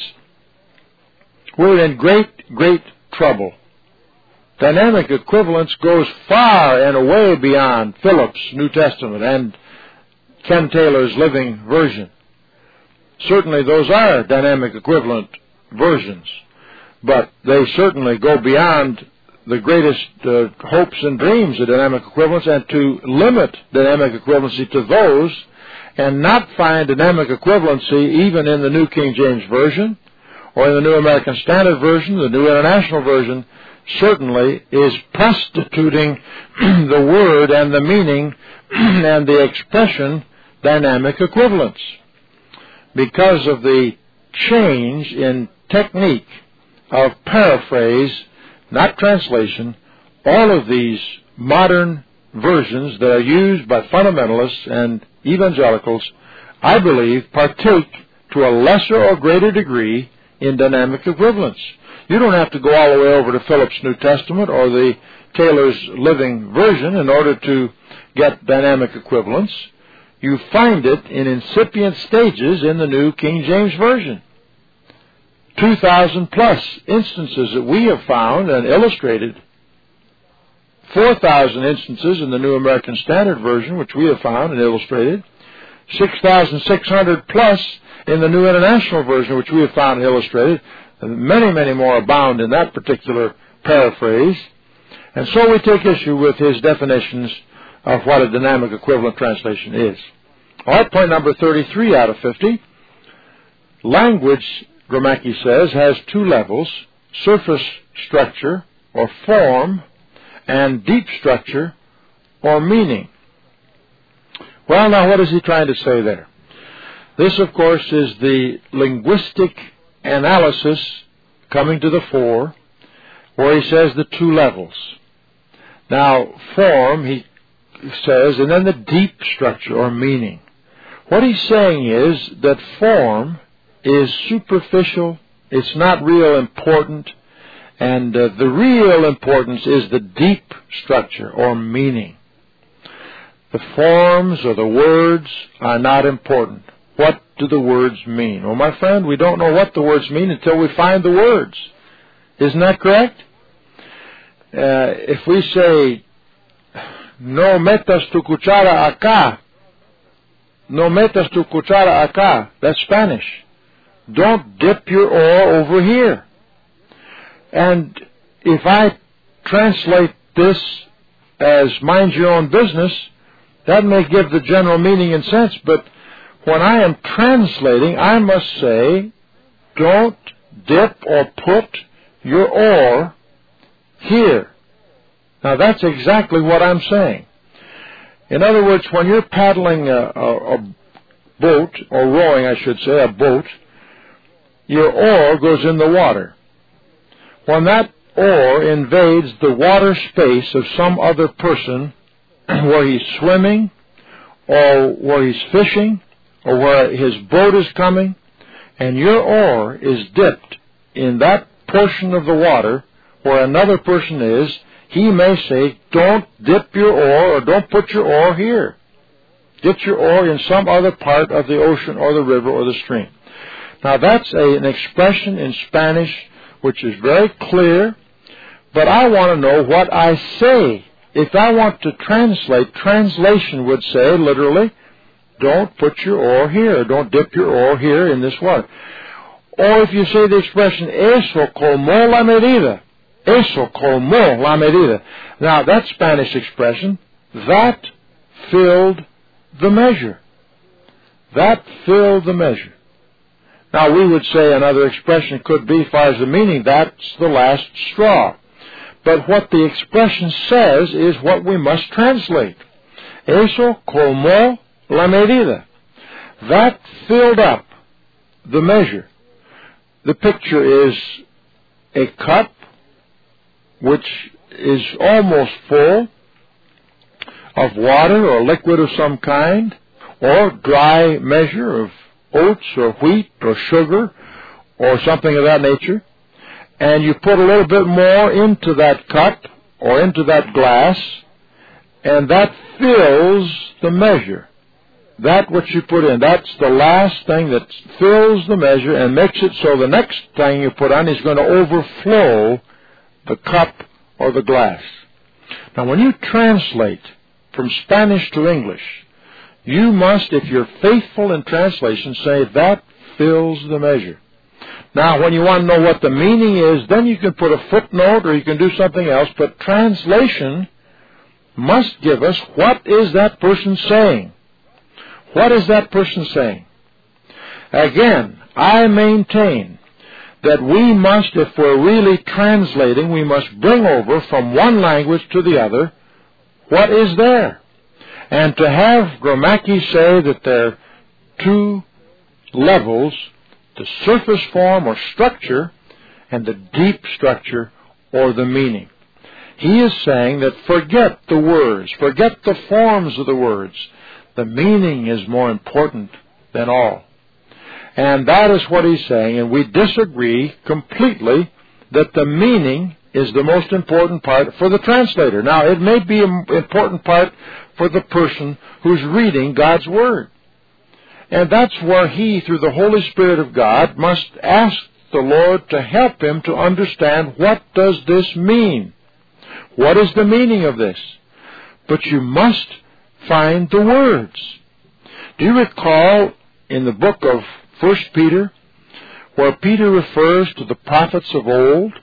we're in great, great trouble. Dynamic equivalence goes far and away beyond Phillips' New Testament and Ken Taylor's Living Version. Certainly those are dynamic equivalent versions, but they certainly go beyond the greatest hopes and dreams of dynamic equivalence, and to limit dynamic equivalency to those and not find dynamic equivalency even in the New King James Version or in the New American Standard Version, the New International Version, certainly is prostituting the word and the meaning and the expression dynamic equivalence. Because of the change in technique of paraphrase, not translation, all of these modern versions that are used by fundamentalists and evangelicals, I believe, partake to a lesser or greater degree in dynamic equivalence. You don't have to go all the way over to Phillips' New Testament or the Taylor's Living Version in order to get dynamic equivalence. You find it in incipient stages in the New King James Version. 2,000 plus instances that we have found and illustrated. 4,000 instances in the New American Standard Version, which we have found and illustrated. 6,600 plus in the New International Version, which we have found and illustrated. And many, many more abound in that particular paraphrase. And so we take issue with his definitions of what a dynamic equivalent translation is. All right, point number 33 out of 50. Language, Gromacki says, has two levels: surface structure or form and deep structure or meaning. Well, now what is he trying to say there? This, of course, is the linguistic analysis coming to the fore, where he says the two levels. Now, form, he says, and then the deep structure or meaning. What he's saying is that form is superficial, it's not real important, and the real importance is the deep structure or meaning. The forms or the words are not important. What do the words mean? Well, my friend, we don't know what the words mean until we find the words. Isn't that correct? If we say, no metas tu cuchara acá, no metas tu cuchara acá, that's Spanish. Don't dip your oar over here. And if I translate this as mind your own business, that may give the general meaning and sense, but when I am translating, I must say, don't dip or put your oar here. Now that's exactly what I'm saying. In other words, when you're paddling a boat, or rowing, I should say, a boat, your oar goes in the water. When that oar invades the water space of some other person, where he's swimming, or where he's fishing, or where his boat is coming, and your oar is dipped in that portion of the water where another person is, he may say, don't dip your oar or don't put your oar here. Get your oar in some other part of the ocean or the river or the stream. Now that's an expression in Spanish which is very clear, but I want to know what I say. If I want to translate, translation would say, literally, don't put your oar here, don't dip your oar here in this water. Or if you say the expression, eso colmó la medida, eso colmó la medida. Now, that Spanish expression, that filled the measure. That filled the measure. Now, we would say another expression could be, as far as the meaning, that's the last straw. But what the expression says is what we must translate. Eso colmó la medida. That filled up the measure. The picture is a cup which is almost full of water or liquid of some kind, or dry measure of oats or wheat or sugar or something of that nature. And you put a little bit more into that cup or into that glass, and that fills the measure. That which you put in, that's the last thing that fills the measure and makes it so the next thing you put on is going to overflow the cup or the glass. Now, when you translate from Spanish to English, you must, if you're faithful in translation, say, that fills the measure. Now, when you want to know what the meaning is, then you can put a footnote or you can do something else, but translation must give us what is that person saying. What is that person saying? Again, I maintain that we must, if we're really translating, we must bring over from one language to the other what is there. And to have Gromacki say that there are two levels, the surface form or structure and the deep structure or the meaning. He is saying that forget the words, forget the forms of the words. The meaning is more important than all. And that is what he's saying, and we disagree completely that the meaning is the most important part for the translator. Now, it may be an important part for the person who's reading God's Word. And that's where he, through the Holy Spirit of God, must ask the Lord to help him to understand, what does this mean? What is the meaning of this? But you must find the words. Do you recall in the book of 1 Peter, where Peter refers to the prophets of old,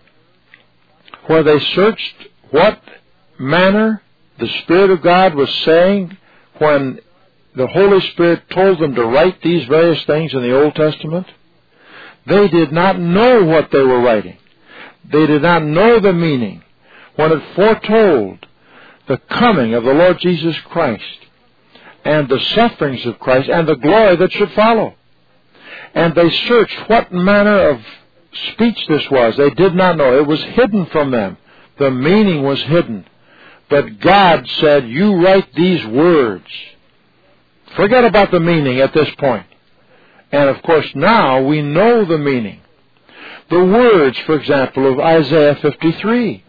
where they searched what manner the Spirit of God was saying when the Holy Spirit told them to write these various things in the Old Testament? They did not know what they were writing. They did not know the meaning when it foretold the coming of the Lord Jesus Christ and the sufferings of Christ and the glory that should follow. And they searched what manner of speech this was. They did not know. It was hidden from them. The meaning was hidden. But God said, you write these words. Forget about the meaning at this point. And of course now we know the meaning. The words, for example, of Isaiah 53.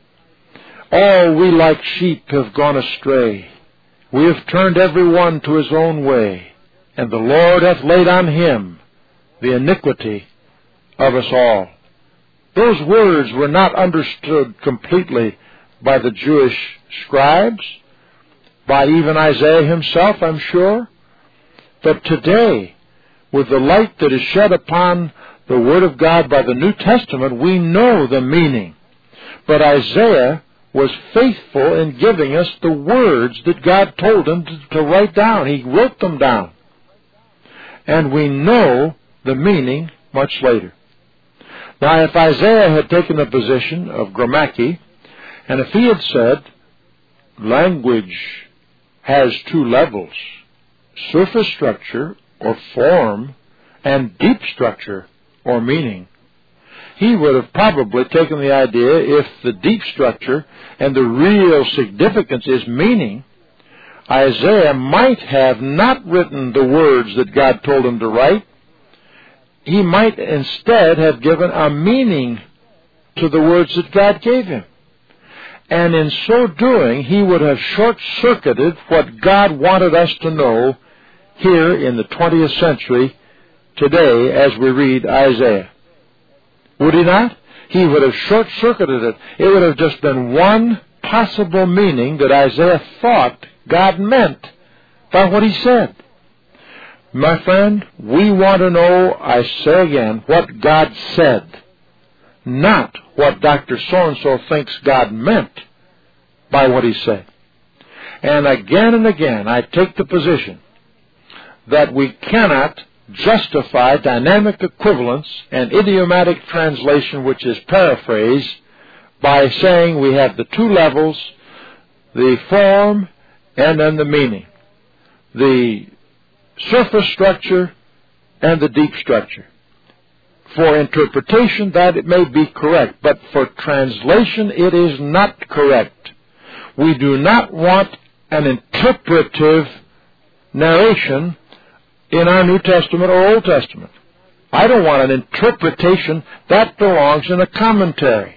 All we like sheep have gone astray. We have turned every one to his own way. And the Lord hath laid on him the iniquity of us all. Those words were not understood completely by the Jewish scribes, by even Isaiah himself, I'm sure. But today, with the light that is shed upon the Word of God by the New Testament, we know the meaning. But Isaiah was faithful in giving us the words that God told him to write down. He wrote them down. And we know the meaning much later. Now, if Isaiah had taken the position of grammaki, and if he had said, language has two levels, surface structure or form, and deep structure or meaning, he would have probably taken the idea, if the deep structure and the real significance is meaning, Isaiah might have not written the words that God told him to write. He might instead have given a meaning to the words that God gave him. And in so doing, he would have short-circuited what God wanted us to know here in the 20th century today as we read Isaiah. Would he not? He would have short-circuited it. It would have just been one possible meaning that Isaiah thought God meant by what he said. My friend, we want to know, I say again, what God said, not what Dr. So-and-so thinks God meant by what he said. And again, I take the position that we cannot justify dynamic equivalence and idiomatic translation, which is paraphrase, by saying we have the two levels, the form and then the meaning, the surface structure and the deep structure. For interpretation, that it may be correct, but for translation, it is not correct. We do not want an interpretive narration in our New Testament or Old Testament. I don't want an interpretation. That belongs in a commentary.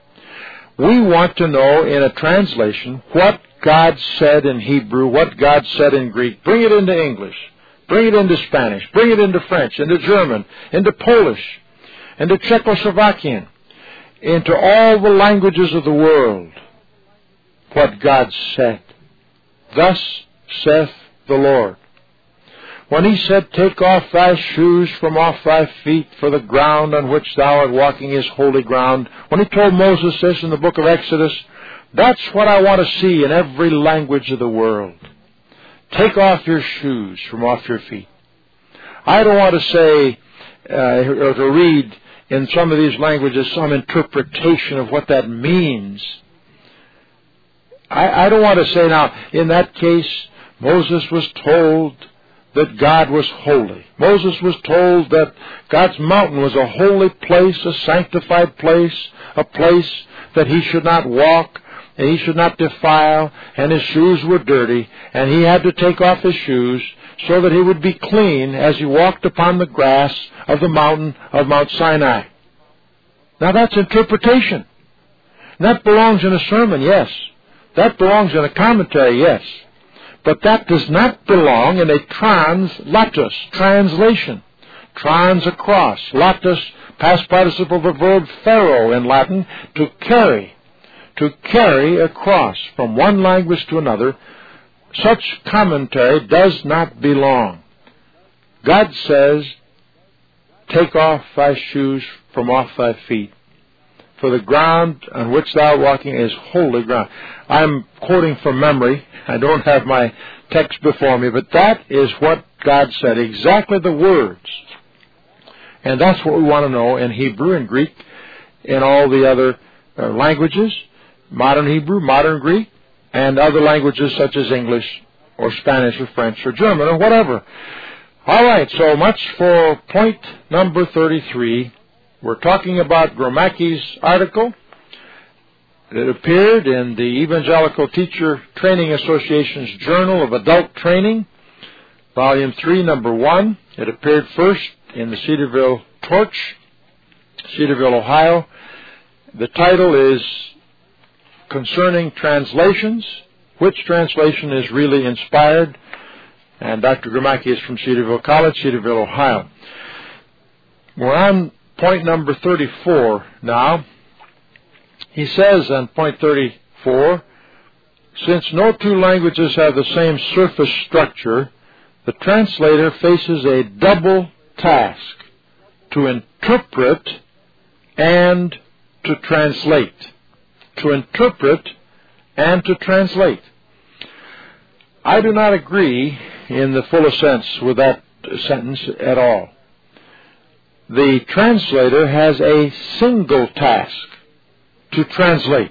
We want to know in a translation what God said in Hebrew, what God said in Greek. Bring it into English. Bring it into Spanish. Bring it into French, into German, into Polish, into Czechoslovakian, into all the languages of the world. What God said. Thus saith the Lord. When he said, take off thy shoes from off thy feet, for the ground on which thou art walking is holy ground. When he told Moses this in the book of Exodus, that's what I want to see in every language of the world. Take off your shoes from off your feet. I don't want to say, or to read in some of these languages some interpretation of what that means. I don't want to say now, in that case, Moses was told that God was holy. Moses was told that God's mountain was a holy place, a sanctified place, a place that he should not walk, and he should not defile, and his shoes were dirty, and he had to take off his shoes so that he would be clean as he walked upon the grass of the mountain of Mount Sinai. Now that's interpretation. That belongs in a sermon, yes. That belongs in a commentary, yes. But that does not belong in a translatus, translation. Trans, across. Latus, past participle of the verb pharaoh in Latin, to carry. To carry across from one language to another. Such commentary does not belong. God says, take off thy shoes from off thy feet, for the ground on which thou art walking is holy ground. I'm quoting from memory. I don't have my text before me, but that is what God said, exactly the words. And that's what we want to know in Hebrew and Greek, in all the other languages, modern Hebrew, modern Greek, and other languages such as English or Spanish or French or German or whatever. All right, so much for point number 33. We're talking about Gromacki's article. It appeared in the Evangelical Teacher Training Association's Journal of Adult Training, Volume 3, Number 1. It appeared first in the Cedarville Torch, Cedarville, Ohio. The title is Concerning Translations, which translation is really inspired? And Dr. Gromacki is from Cedarville College, Cedarville, Ohio. We're on point number 34 now. He says on point 34, since no two languages have the same surface structure, the translator faces a double task: to interpret and to translate. To interpret and to translate. I do not agree in the fullest sense with that sentence at all. The translator has a single task: to translate.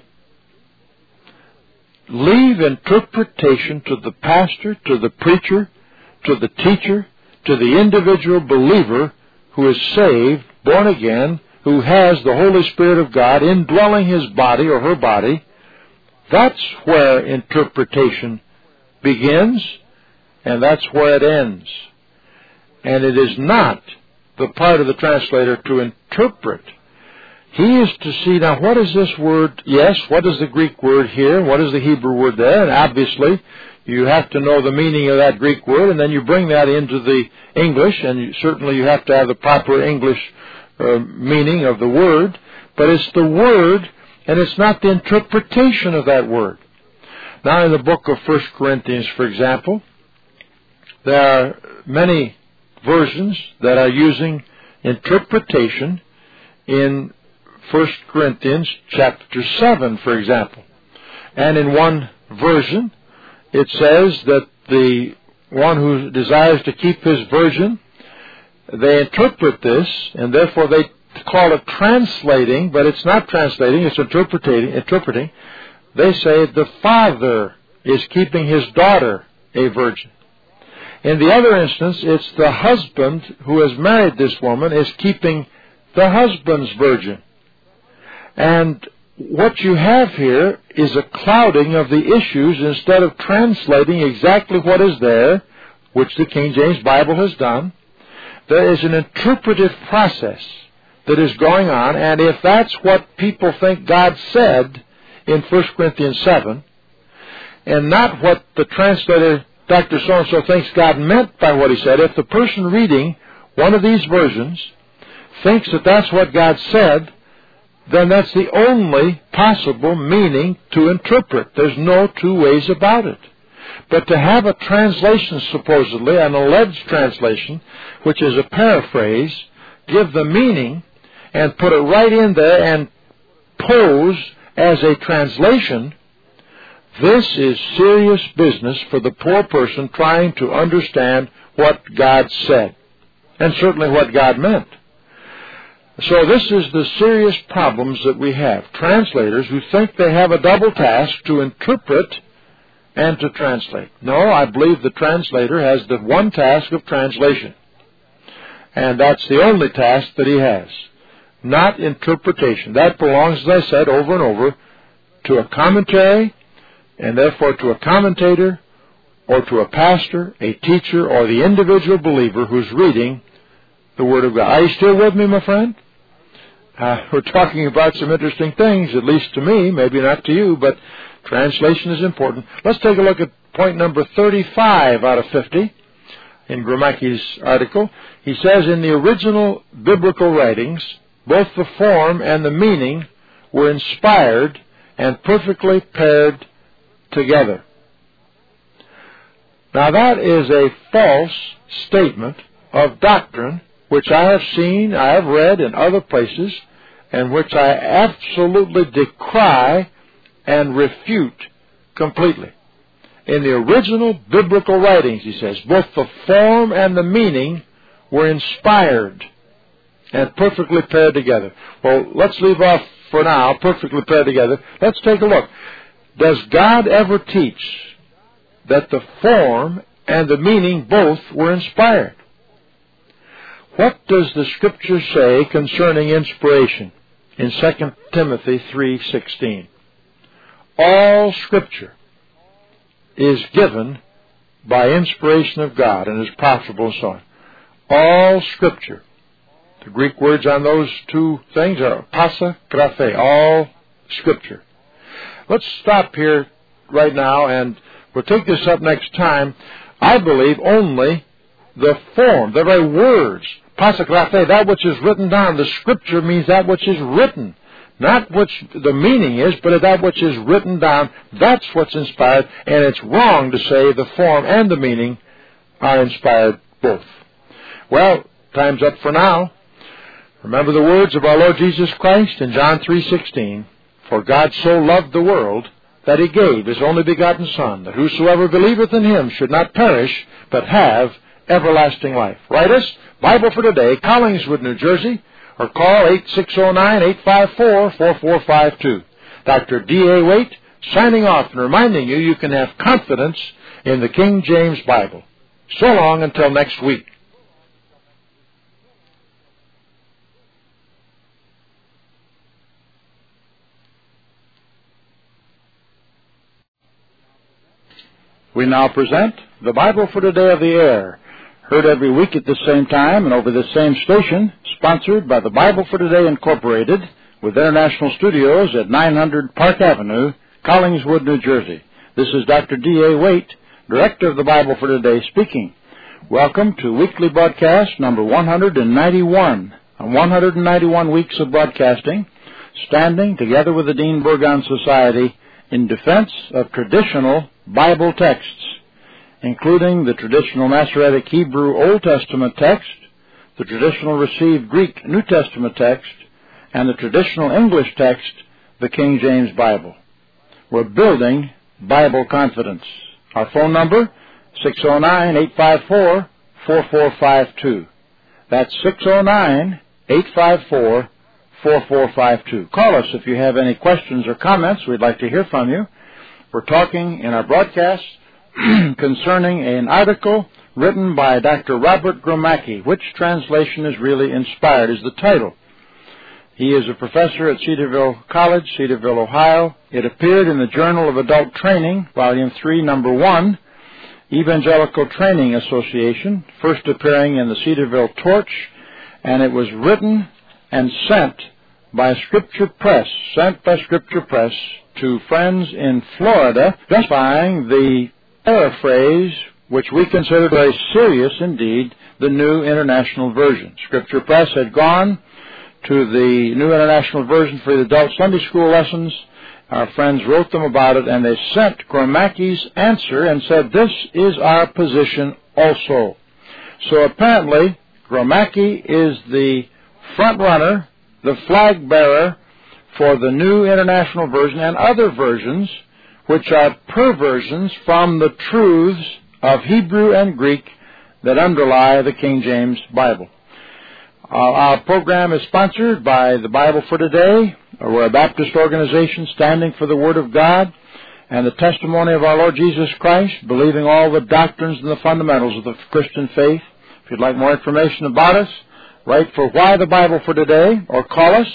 Leave interpretation to the pastor, to the preacher, to the teacher, to the individual believer who is saved, born again, who has the Holy Spirit of God indwelling his body or her body. That's where interpretation begins, and that's where it ends. And it is not the part of the translator to interpret. He is to see, now, what is this word? Yes, what is the Greek word here? What is the Hebrew word there? And obviously, you have to know the meaning of that Greek word, and then you bring that into the English, and certainly you have to have the proper English meaning of the word. But it's the word, and it's not the interpretation of that word. Now, in the book of 1 Corinthians, for example, there are many versions that are using interpretation in 1 Corinthians chapter 7, for example. And in one version, it says that the one who desires to keep his virgin, they interpret this, and therefore they call it translating, but it's not translating, it's interpreting. They say the father is keeping his daughter a virgin. In the other instance, it's the husband who has married this woman is keeping the husband's virgin. And what you have here is a clouding of the issues instead of translating exactly what is there, which the King James Bible has done. There is an interpretive process that is going on, and if that's what people think God said in 1 Corinthians 7, and not what the translator, Dr. So-and-so, thinks God meant by what he said, if the person reading one of these versions thinks that that's what God said, then that's the only possible meaning to interpret. There's no two ways about it. But to have a translation, supposedly, an alleged translation, which is a paraphrase, give the meaning and put it right in there and pose as a translation, this is serious business for the poor person trying to understand what God said, and certainly what God meant. So this is the serious problems that we have. Translators who think they have a double task to interpret and to translate. No, I believe the translator has the one task of translation. And that's the only task that he has. Not interpretation. That belongs, as I said over and over, to a commentary, and therefore to a commentator, or to a pastor, a teacher, or the individual believer who's reading the Word of God. Are you still with me, my friend? We're talking about some interesting things, at least to me, maybe not to you, but translation is important. Let's take a look at point number 35 out of 50 in Gromacki's article. He says, in the original biblical writings, both the form and the meaning were inspired and perfectly paired together. Now that is a false statement of doctrine, which I have seen, I have read in other places, and which I absolutely decry and refute completely. In the original biblical writings, he says, both the form and the meaning were inspired and perfectly paired together. Well, let's leave off for now, perfectly paired together. Let's take a look. Does God ever teach that the form and the meaning both were inspired? What does the Scripture say concerning inspiration in 2 Timothy 3:16? All Scripture is given by inspiration of God and is profitable and so on. All Scripture. The Greek words on those two things are pasa graphe, all Scripture. Let's stop here right now, and we'll take this up next time. I believe only the form, the very words, pasa graphe, that which is written down. The Scripture means that which is written. Not what the meaning is, but that which is written down. That's what's inspired, and it's wrong to say the form and the meaning are inspired both. Well, time's up for now. Remember the words of our Lord Jesus Christ in John 3:16, "For God so loved the world that He gave His only begotten Son, that whosoever believeth in Him should not perish, but have everlasting life." Write us, Bible for Today, Collingswood, New Jersey, or call 8609-854-4452. Dr. D.A. Waite, signing off and reminding you can have confidence in the King James Bible. So long until next week. We now present the Bible for Today of the Air, heard every week at the same time and over the same station, sponsored by the Bible for Today Incorporated, with international studios at 900 Park Avenue, Collingswood, New Jersey. This is Dr. D.A. Waite, Director of the Bible for Today, speaking. Welcome to weekly broadcast number 191, on 191 weeks of broadcasting, standing together with the Dean Burgon Society in defense of traditional Bible texts, including the traditional Masoretic Hebrew Old Testament text, the traditional received Greek New Testament text, and the traditional English text, the King James Bible. We're building Bible confidence. Our phone number, 609-854-4452. That's 609-854-4452. Call us if you have any questions or comments. We'd like to hear from you. We're talking in our broadcast concerning an article written by Dr. Robert Gromacki. Which translation is really inspired is the title. He is a professor at Cedarville College, Cedarville, Ohio. It appeared in the Journal of Adult Training, Volume 3, Number 1, Evangelical Training Association, first appearing in the Cedarville Torch, and it was written and sent by Scripture Press to friends in Florida, justifying the paraphrase, which we consider very serious indeed, the New International Version. Scripture Press had gone to the New International Version for the adult Sunday school lessons. Our friends wrote them about it, and they sent Gromacki's answer and said, "This is our position also." So apparently, Gromacki is the front runner, the flag bearer for the New International Version and other versions, which are perversions from the truths of Hebrew and Greek that underlie the King James Bible. Our program is sponsored by the Bible for Today. We're a Baptist organization standing for the Word of God and the testimony of our Lord Jesus Christ, believing all the doctrines and the fundamentals of the Christian faith. If you'd like more information about us, write for Why the Bible for Today, or call us,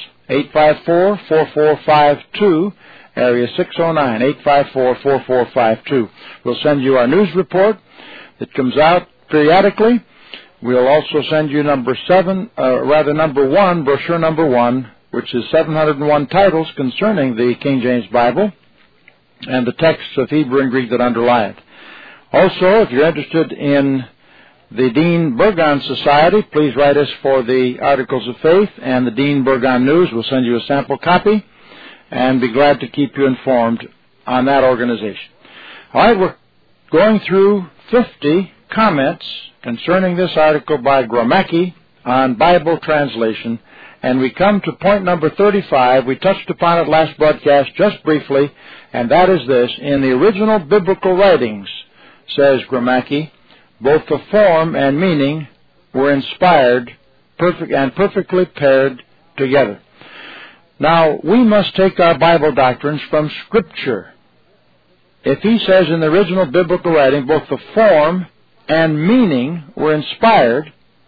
854-4452, area 609-854-4452. We'll send you our news report that comes out periodically. We'll also send you number 1, brochure number 1, which is 701 titles concerning the King James Bible and the texts of Hebrew and Greek that underlie it. Also, if you're interested in the Dean Burgon Society, please write us for the Articles of Faith and the Dean Burgon News. We'll send you a sample copy and be glad to keep you informed on that organization. All right, we're going through 50 comments concerning this article by Gromacki on Bible translation, and we come to point number 35. We touched upon it last broadcast just briefly, and that is this. In the original biblical writings, says Gromacki, both the form and meaning were inspired and perfectly paired together. Now, we must take our Bible doctrines from Scripture. If he says in the original biblical writing, both the form and meaning were inspired,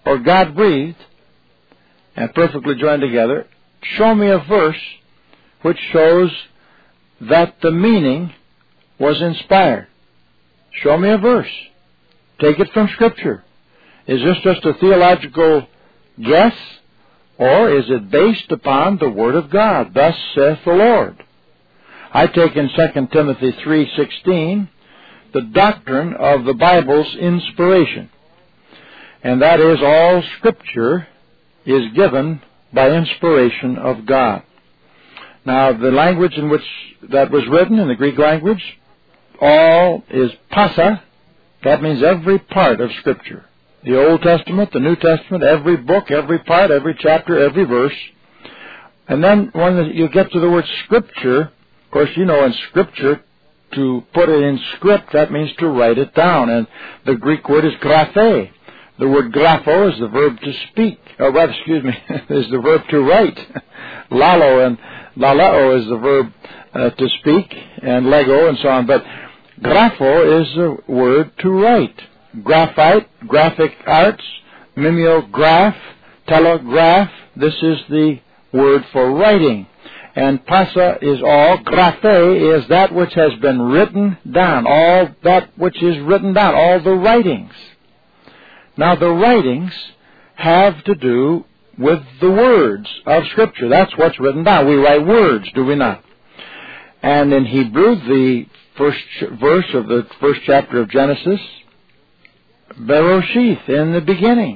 or God-breathed and perfectly joined together, show me a verse which shows that the meaning was inspired. Show me a verse. Take it from Scripture. Is this just a theological guess, or is it based upon the Word of God? Thus saith the Lord. I take in 2 Timothy 3:16 the doctrine of the Bible's inspiration, and that is all Scripture is given by inspiration of God. Now, the language in which that was written, in the Greek language, all is pasa. That means every part of Scripture. The Old Testament, the New Testament, every book, every part, every chapter, every verse. And then when you get to the word Scripture, of course, you know in Scripture, to put it in script, that means to write it down. And the Greek word is graphe. The word grapho is the verb to speak. Is the verb to write. Lalo and laleo is the verb to speak, and lego and so on. But grapho is the word to write. Graphite, graphic arts, mimeograph, telegraph. This is the word for writing. And pasa is all. Graphe is that which has been written down. All that which is written down. All the writings. Now, the writings have to do with the words of Scripture. That's what's written down. We write words, do we not? And in Hebrew, the first verse of the first chapter of Genesis, Beroshith, in the beginning.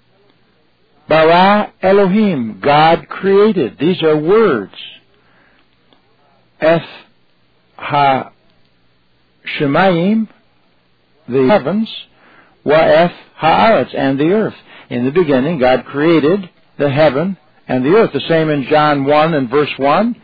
Bara Elohim, God created. These are words. Eth ha-shemayim, the heavens, Wa'eth ha'aretz, and the earth. In the beginning, God created the heaven and the earth. The same in John 1 and verse 1.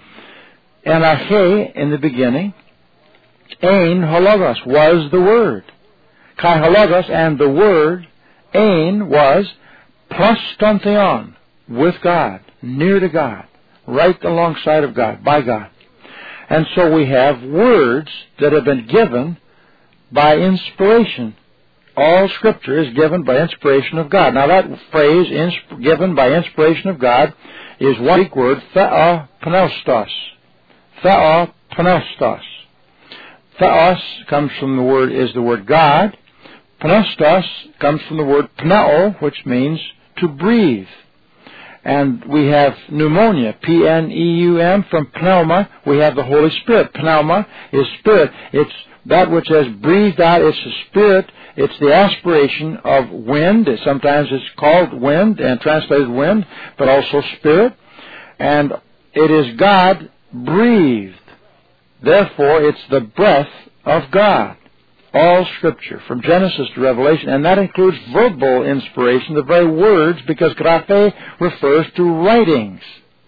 Enahe, in the beginning. Ein hologos, was the Word. Kai hologos, and the Word, Ein, was prostontheon, with God, near to God, right alongside of God, by God. And so we have words that have been given by inspiration. All Scripture is given by inspiration of God. Now that phrase, given by inspiration of God, is one Greek word, theopneustos. Theopneustos. Theos comes from the word God. Pneustos comes from the word pneo, which means to breathe. And we have pneumonia, P-N-E-U-M, from pneuma. We have the Holy Spirit. Pneuma is spirit. It's that which has breathed out. It's the Spirit. It's the aspiration of wind. Sometimes it's called wind and translated wind, but also spirit. And it is God breathed. Therefore, it's the breath of God. All Scripture, from Genesis to Revelation, and that includes verbal inspiration, the very words, because graphe refers to writings.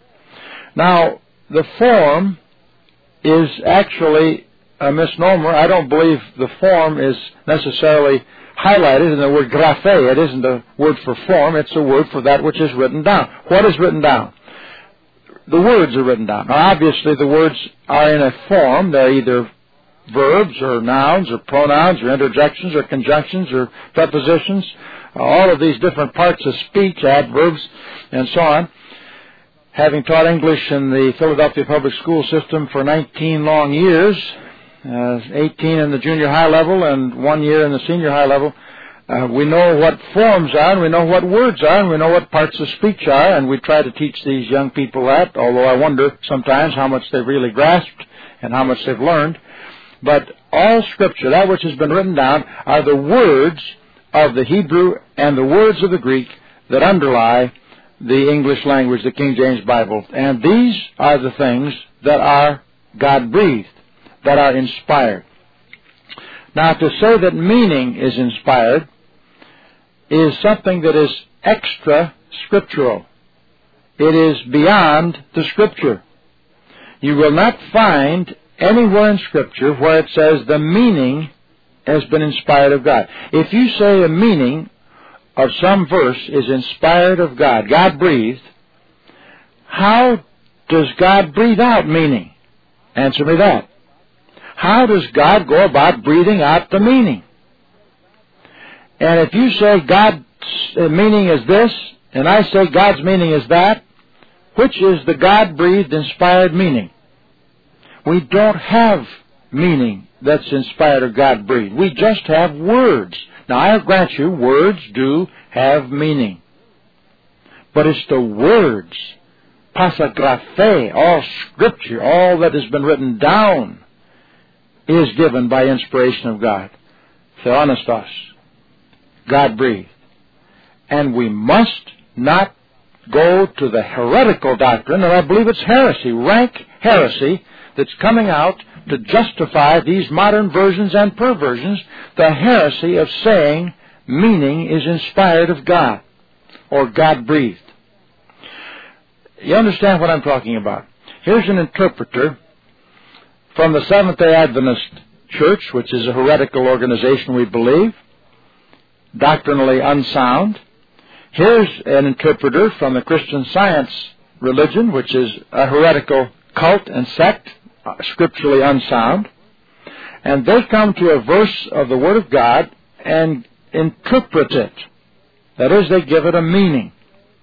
Now, the form is actually a misnomer. I don't believe the form is necessarily highlighted in the word graphe. It isn't a word for form. It's a word for that which is written down. What is written down? The words are written down. Now, obviously, the words are in a form. They're either verbs or nouns or pronouns or interjections or conjunctions or prepositions. All of these different parts of speech, adverbs, and so on. Having taught English in the Philadelphia public school system for 19 long years, 18 in the junior high level and 1 year in the senior high level, we know what forms are, and we know what words are, and we know what parts of speech are, and we try to teach these young people that, although I wonder sometimes how much they've really grasped and how much they've learned. But all Scripture, that which has been written down, are the words of the Hebrew and the words of the Greek that underlie the English language, the King James Bible. And these are the things that are God-breathed, that are inspired. Now, to say that meaning is inspired is something that is extra-scriptural. It is beyond the Scripture. You will not find anywhere in Scripture where it says the meaning has been inspired of God. If you say a meaning of some verse is inspired of God, God-breathed, how does God breathe out meaning? Answer me that. How does God go about breathing out the meaning? And if you say God meaning is this, and I say God's meaning is that, which is the God-breathed, inspired meaning? We don't have meaning that's inspired or God-breathed. We just have words. Now, I grant you, words do have meaning. But it's the words, pasagraphe, all Scripture, all that has been written down, is given by inspiration of God. Theopneustos, God-breathed. And we must not go to the heretical doctrine, and I believe it's heresy, rank heresy, that's coming out to justify these modern versions and perversions, the heresy of saying meaning is inspired of God or God-breathed. You understand what I'm talking about? Here's an interpreter from the Seventh-day Adventist Church, which is a heretical organization, we believe, doctrinally unsound. Here's an interpreter from the Christian Science religion, which is a heretical cult and sect, scripturally unsound. And they come to a verse of the Word of God and interpret it. That is, they give it a meaning.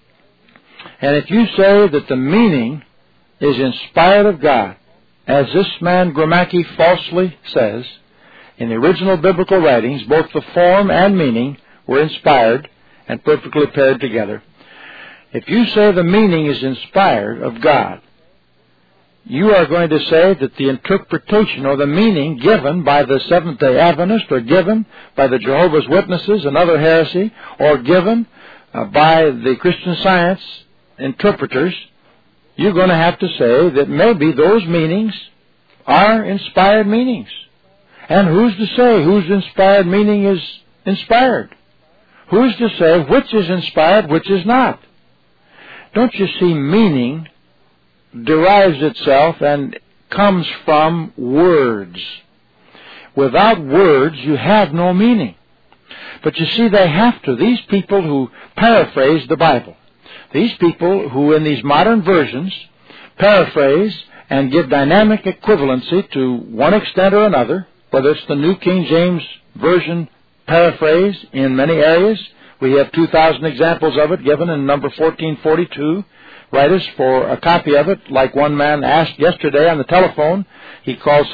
And if you say that the meaning is inspired of God, as this man Gromacki falsely says, in the original biblical writings, both the form and meaning were inspired and perfectly paired together. If you say the meaning is inspired of God, you are going to say that the interpretation or the meaning given by the Seventh-day Adventist or given by the Jehovah's Witnesses, another heresy, or given by the Christian Science interpreters, you're going to have to say that maybe those meanings are inspired meanings. And who's to say whose inspired meaning is inspired? Who's to say which is inspired, which is not? Don't you see, meaning derives itself and comes from words. Without words, you have no meaning. But you see, they have to. These people who paraphrase the Bible, these people who in these modern versions paraphrase and give dynamic equivalency to one extent or another, whether it's the New King James Version paraphrase in many areas. We have 2,000 examples of it given in number 1442. Write us for a copy of it, like one man asked yesterday on the telephone. He called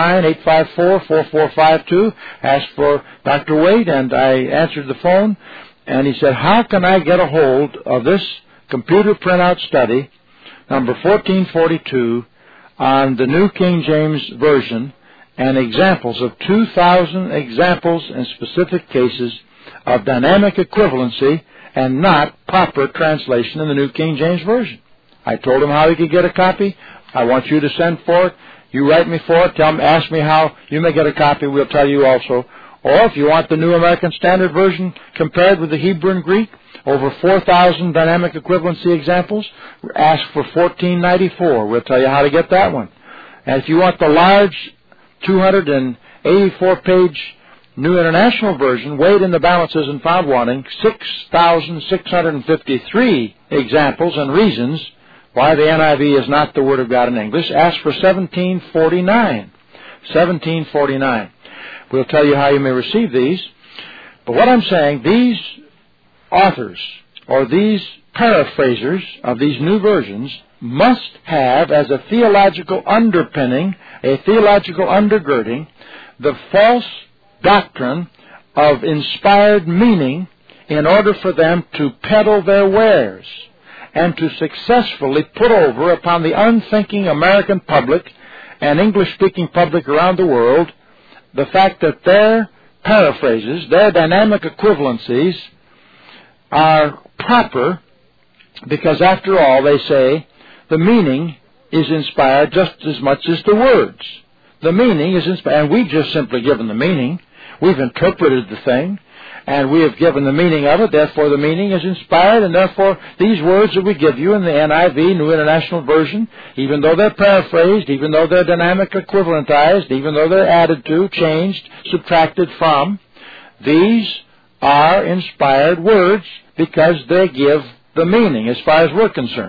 609-854-4452, asked for Dr. Wade, and I answered the phone, and he said, how can I get a hold of this computer printout study, number 1442, on the New King James Version, and examples of 2,000 examples and specific cases of dynamic equivalency and not proper translation in the New King James Version. I told him how he could get a copy. I want you to send for it. You write me for it. Ask me how you may get a copy. We'll tell you also. Or if you want the New American Standard Version compared with the Hebrew and Greek, over 4,000 dynamic equivalency examples, ask for 1494. We'll tell you how to get that one. And if you want the large 284-page New International Version, weighed in the balances and found wanting 6,653 examples and reasons why the NIV is not the Word of God in English, ask for 1749. 1749. We'll tell you how you may receive these. But what I'm saying, these authors or these paraphrasers of these new versions must have as a theological underpinning, a theological undergirding, the false doctrine of inspired meaning in order for them to peddle their wares and to successfully put over upon the unthinking American public and English-speaking public around the world the fact that their paraphrases, their dynamic equivalencies are proper because, after all, they say the meaning is inspired just as much as the words. The meaning is inspired, and we've just simply given the meaning. We've interpreted the thing, and we have given the meaning of it. Therefore, the meaning is inspired, and therefore, these words that we give you in the NIV, New International Version, even though they're paraphrased, even though they're dynamic equivalentized, even though they're added to, changed, subtracted from, these are inspired words because they give the meaning as far as we're concerned.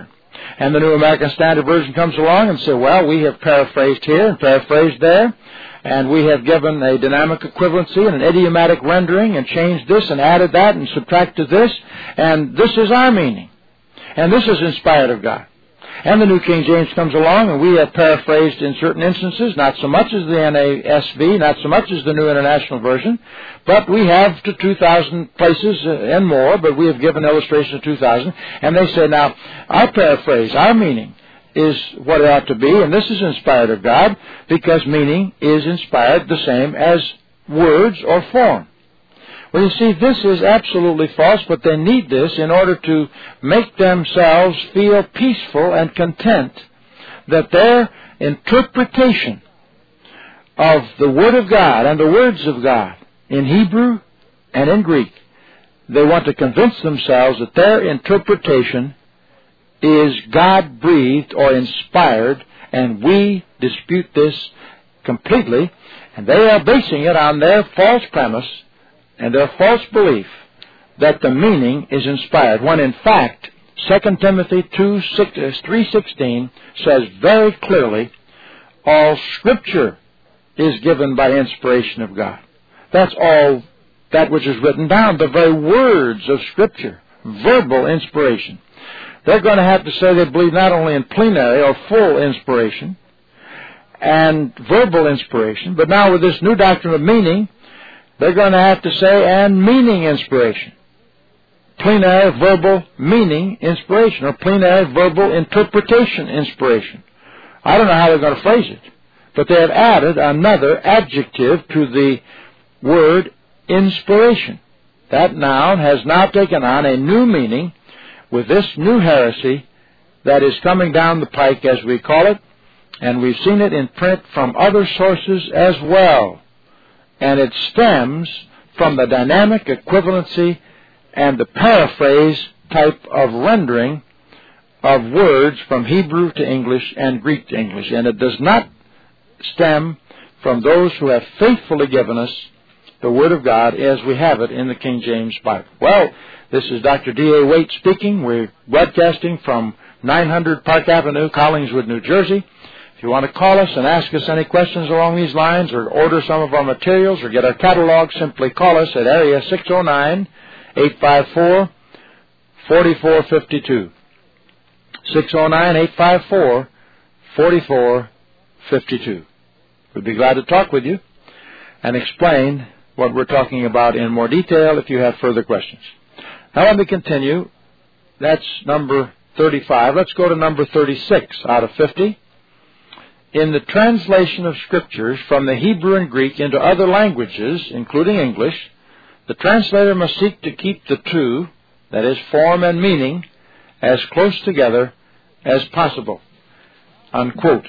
And the New American Standard Version comes along and says, well, we have paraphrased here and paraphrased there, and we have given a dynamic equivalency and an idiomatic rendering and changed this and added that and subtracted this, and this is our meaning. And this is inspired of God. And the New King James comes along, and we have paraphrased in certain instances, not so much as the NASV, not so much as the New International Version, but we have to 2,000 places and more, but we have given illustrations of 2,000. And they say, now, our paraphrase, our meaning, is what it ought to be, and this is inspired of God, because meaning is inspired the same as words or form. Well, you see, this is absolutely false, but they need this in order to make themselves feel peaceful and content that their interpretation of the Word of God and the words of God in Hebrew and in Greek, they want to convince themselves that their interpretation is God-breathed or inspired, and we dispute this completely, and they are basing it on their false premise and their false belief that the meaning is inspired, when in fact 2 Timothy 3:16 says very clearly, all Scripture is given by inspiration of God. That's all that which is written down, the very words of Scripture, verbal inspiration. They're going to have to say they believe not only in plenary or full inspiration and verbal inspiration, but now with this new doctrine of meaning, they're going to have to say, and meaning inspiration. Plenary, verbal, meaning inspiration, or plenary, verbal, interpretation inspiration. I don't know how they're going to phrase it, but they have added another adjective to the word inspiration. That noun has now taken on a new meaning with this new heresy that is coming down the pike, as we call it, and we've seen it in print from other sources as well. And it stems from the dynamic equivalency and the paraphrase type of rendering of words from Hebrew to English and Greek to English. And it does not stem from those who have faithfully given us the Word of God as we have it in the King James Bible. Well, this is Dr. D.A. Waite speaking. We're broadcasting from 900 Park Avenue, Collingswood, New Jersey. If you want to call us and ask us any questions along these lines, or order some of our materials, or get our catalog, simply call us at area 609-854-4452. 609-854-4452. We'd be glad to talk with you and explain what we're talking about in more detail if you have further questions. Now let me continue. That's number 35. Let's go to number 36 out of 50. In the translation of Scriptures from the Hebrew and Greek into other languages, including English, the translator must seek to keep the two, that is, form and meaning, as close together as possible. Unquote.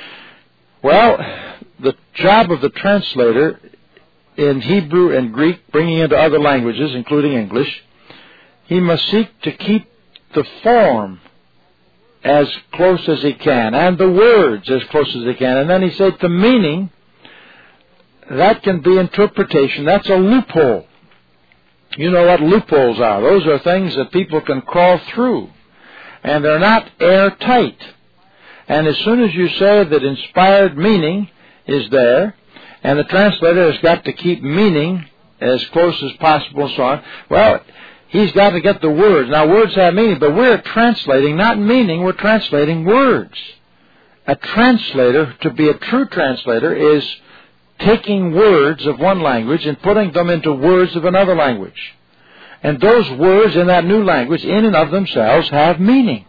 Well, the job of the translator in Hebrew and Greek, bringing into other languages, including English, he must seek to keep the form as close as he can, and the words as close as he can. And then he said the meaning, that can be interpretation. That's a loophole. You know what loopholes are. Those are things that people can crawl through, and they're not airtight. And as soon as you say that inspired meaning is there, and the translator has got to keep meaning as close as possible and so on, well, he's got to get the words. Now, words have meaning, but we're translating, not meaning, we're translating words. A translator, to be a true translator, is taking words of one language and putting them into words of another language. And those words in that new language, in and of themselves, have meaning.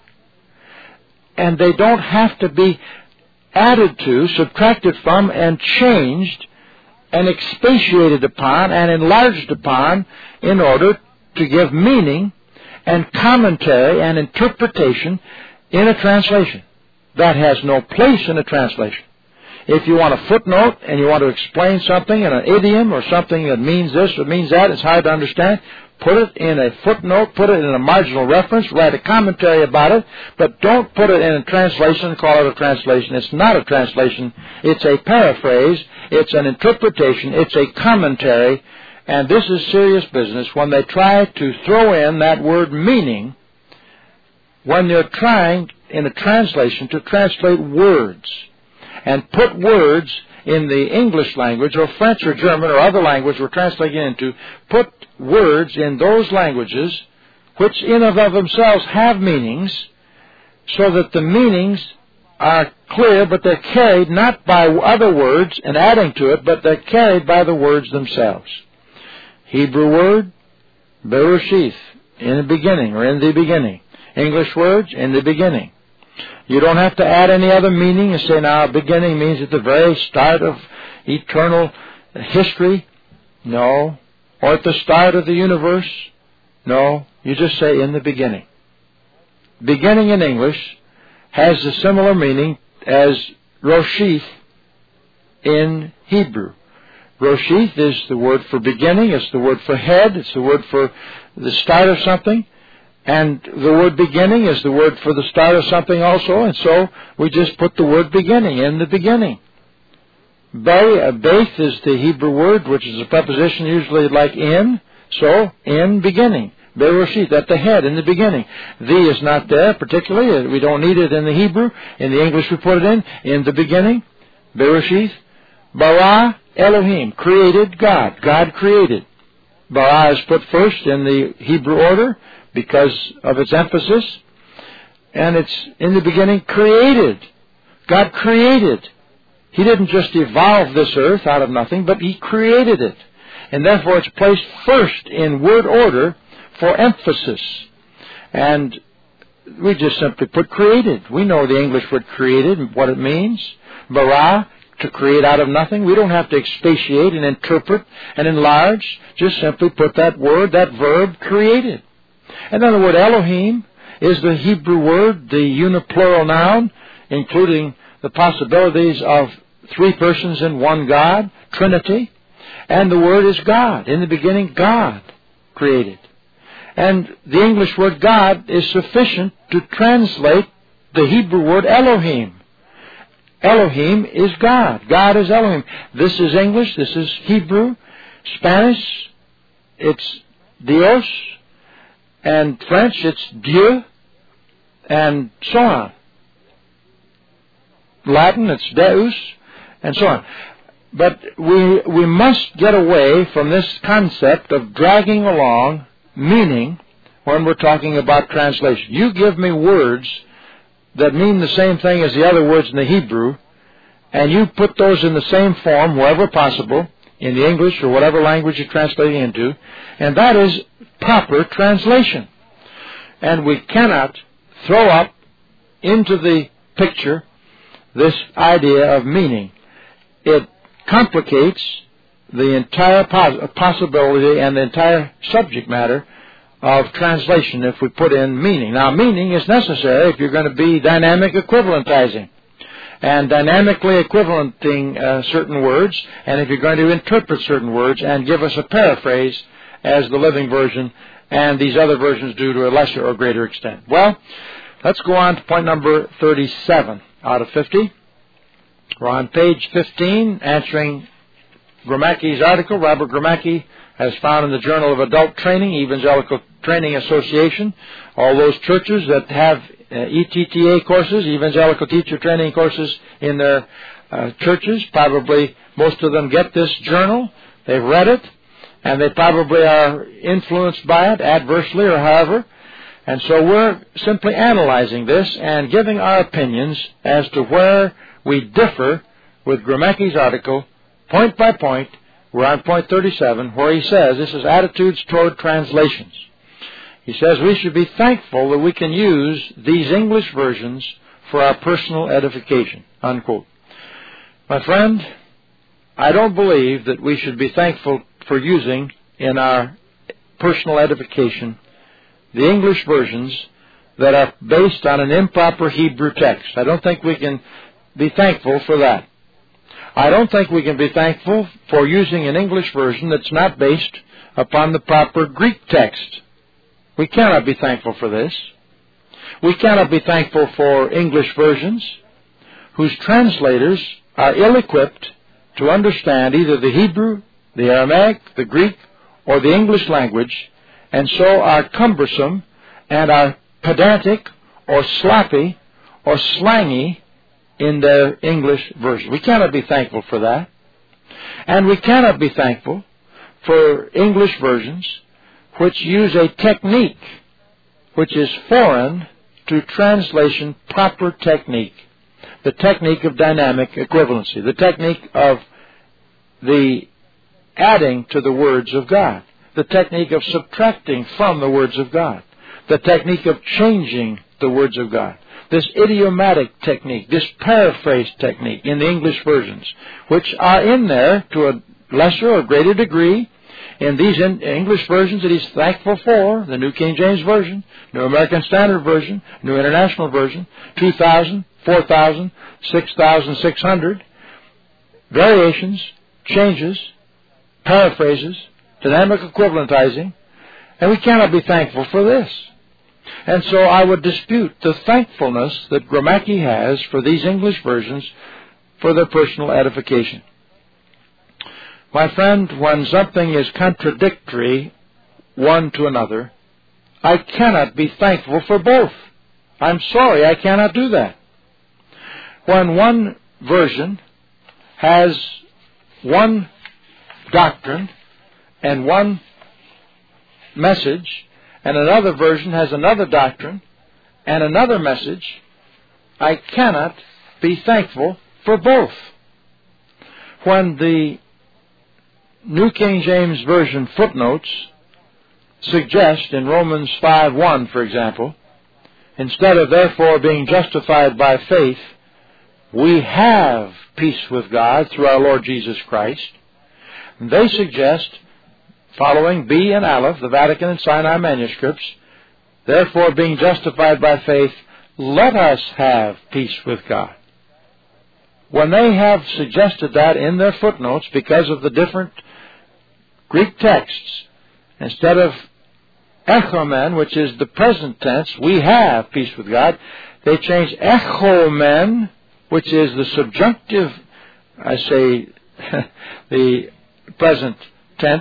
And they don't have to be added to, subtracted from, and changed, and expatiated upon, and enlarged upon, in order to give meaning and commentary and interpretation in a translation. That has no place in a translation. If you want a footnote and you want to explain something in an idiom or something that means this or means that, it's hard to understand, put it in a footnote, put it in a marginal reference, write a commentary about it, but don't put it in a translation and call it a translation. It's not a translation. It's a paraphrase. It's an interpretation. It's a commentary. And this is serious business when they try to throw in that word meaning, when they're trying in a translation to translate words and put words in the English language or French or German or other language we're translating into, put words in those languages which in and of themselves have meanings, so that the meanings are clear, but they're carried not by other words and adding to it, but they're carried by the words themselves. Hebrew word, Bereshith, in the beginning or in the beginning. English words, in the beginning. You don't have to add any other meaning and say, now, beginning means at the very start of eternal history. No. Or at the start of the universe. No. You just say, in the beginning. Beginning in English has a similar meaning as Roshith in Hebrew. Roshith is the word for beginning. It's the word for head. It's the word for the start of something. And the word beginning is the word for the start of something also. And so we just put the word beginning in the beginning. Beith is the Hebrew word, which is a preposition usually like in. So, in beginning. Bereshith, at the head, in the beginning. The is not there particularly. We don't need it in the Hebrew. In the English we put it in the beginning. Bereshith. Bara Elohim, created God. God created. Bara is put first in the Hebrew order because of its emphasis. And it's in the beginning created. God created. He didn't just evolve this earth out of nothing, but He created it. And therefore it's placed first in word order for emphasis. And we just simply put created. We know the English word created and what it means. Bara, to create out of nothing. We don't have to expatiate and interpret and enlarge. Just simply put that word, that verb, created. And then the word Elohim is the Hebrew word, the uniplural noun, including the possibilities of three persons in one God, Trinity. And the word is God. In the beginning, God created. And the English word God is sufficient to translate the Hebrew word Elohim. Elohim is God. God is Elohim. This is English. This is Hebrew. Spanish, it's Dios. And French, it's Dieu. And so on. Latin, it's Deus. And so on. But we must get away from this concept of dragging along meaning when we're talking about translation. You give me words that mean the same thing as the other words in the Hebrew, and you put those in the same form wherever possible, in the English or whatever language you're translating into, and that is proper translation. And we cannot throw up into the picture this idea of meaning. It complicates the entire possibility and the entire subject matter of translation if we put in meaning. Now, meaning is necessary if you're going to be dynamic equivalentizing and dynamically equivalenting certain words, and if you're going to interpret certain words and give us a paraphrase as the Living Version and these other versions do to a lesser or greater extent. Well, let's go on to point number 37 out of 50. We're on page 15, answering Gromacki's article. Robert Gromacki has found in the Journal of Adult Training, Evangelical Training Association, all those churches that have ETTA courses, Evangelical Teacher Training courses in their churches. Probably most of them get this journal. They've read it, and they probably are influenced by it, adversely or however. And so we're simply analyzing this and giving our opinions as to where we differ with Gromacki's article, point by point. We're on point 37, where he says, this is attitudes toward translations. He says we should be thankful that we can use these English versions for our personal edification, unquote. My friend, I don't believe that we should be thankful for using in our personal edification the English versions that are based on an improper Hebrew text. I don't think we can be thankful for that. I don't think we can be thankful for using an English version that's not based upon the proper Greek text. We cannot be thankful for this. We cannot be thankful for English versions whose translators are ill-equipped to understand either the Hebrew, the Aramaic, the Greek, or the English language, and so are cumbersome and are pedantic or sloppy or slangy in their English version. We cannot be thankful for that. And we cannot be thankful for English versions which use a technique which is foreign to translation proper technique. The technique of dynamic equivalency. The technique of the adding to the words of God. The technique of subtracting from the words of God. The technique of changing the words of God. This idiomatic technique, this paraphrase technique in the English versions, which are in there to a lesser or greater degree in these English versions that he's thankful for, the New King James Version, New American Standard Version, New International Version, 2,000, 4,000, 6,600, variations, changes, paraphrases, dynamic equivalentizing, and we cannot be thankful for this. And so I would dispute the thankfulness that Gromacki has for these English versions for their personal edification. My friend, when something is contradictory one to another, I cannot be thankful for both. I'm sorry, I cannot do that. When one version has one doctrine and one message, and another version has another doctrine and another message, I cannot be thankful for both. When the New King James Version footnotes suggest in Romans 5:1, for example, instead of therefore being justified by faith, we have peace with God through our Lord Jesus Christ, they suggest, following B and Aleph, the Vatican and Sinai manuscripts, therefore being justified by faith, let us have peace with God. When they have suggested that in their footnotes because of the different Greek texts, instead of echomen, which is the present tense, we have peace with God, they change echomen, which is the subjunctive, the present tense,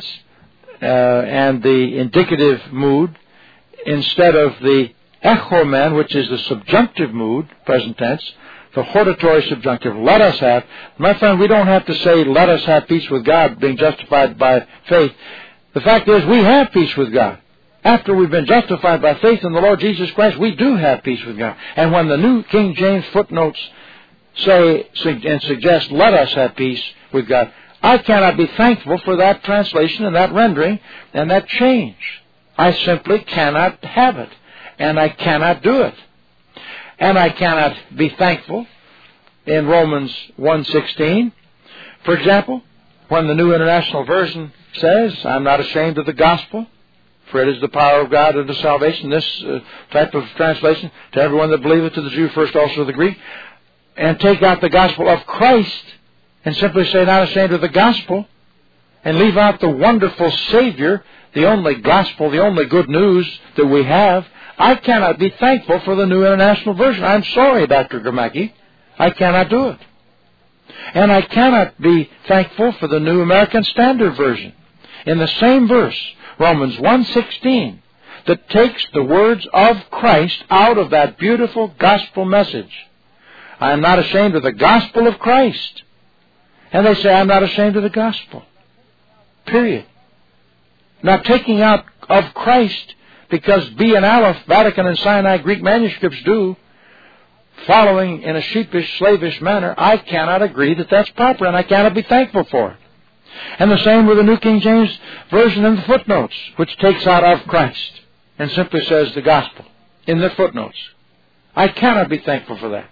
and the indicative mood, instead of the echomen, which is the subjunctive mood, present tense, the hortatory subjunctive, let us have. My friend, we don't have to say, let us have peace with God, being justified by faith. The fact is, we have peace with God. After we've been justified by faith in the Lord Jesus Christ, we do have peace with God. And when the New King James footnotes say and suggest, let us have peace with God, I cannot be thankful for that translation and that rendering and that change. I simply cannot have it. And I cannot do it. And I cannot be thankful in Romans 1:16. For example, when the New International Version says, I'm not ashamed of the gospel, for it is the power of God unto salvation, this type of translation, to everyone that believeth, to the Jew first, also to the Greek, and take out the gospel of Christ and simply say, not ashamed of the gospel, and leave out the wonderful Savior, the only gospel, the only good news that we have, I cannot be thankful for the New International Version. I'm sorry, Dr. Gromacki. I cannot do it. And I cannot be thankful for the New American Standard Version. In the same verse, Romans 1:16, that takes the words of Christ out of that beautiful gospel message. I am not ashamed of the gospel of Christ. And they say, I'm not ashamed of the gospel. Period. Now, taking out of Christ, because B and Aleph, Vatican and Sinai Greek manuscripts do, following in a sheepish, slavish manner, I cannot agree that that's proper, and I cannot be thankful for it. And the same with the New King James Version in the footnotes, which takes out of Christ and simply says the gospel in the footnotes. I cannot be thankful for that.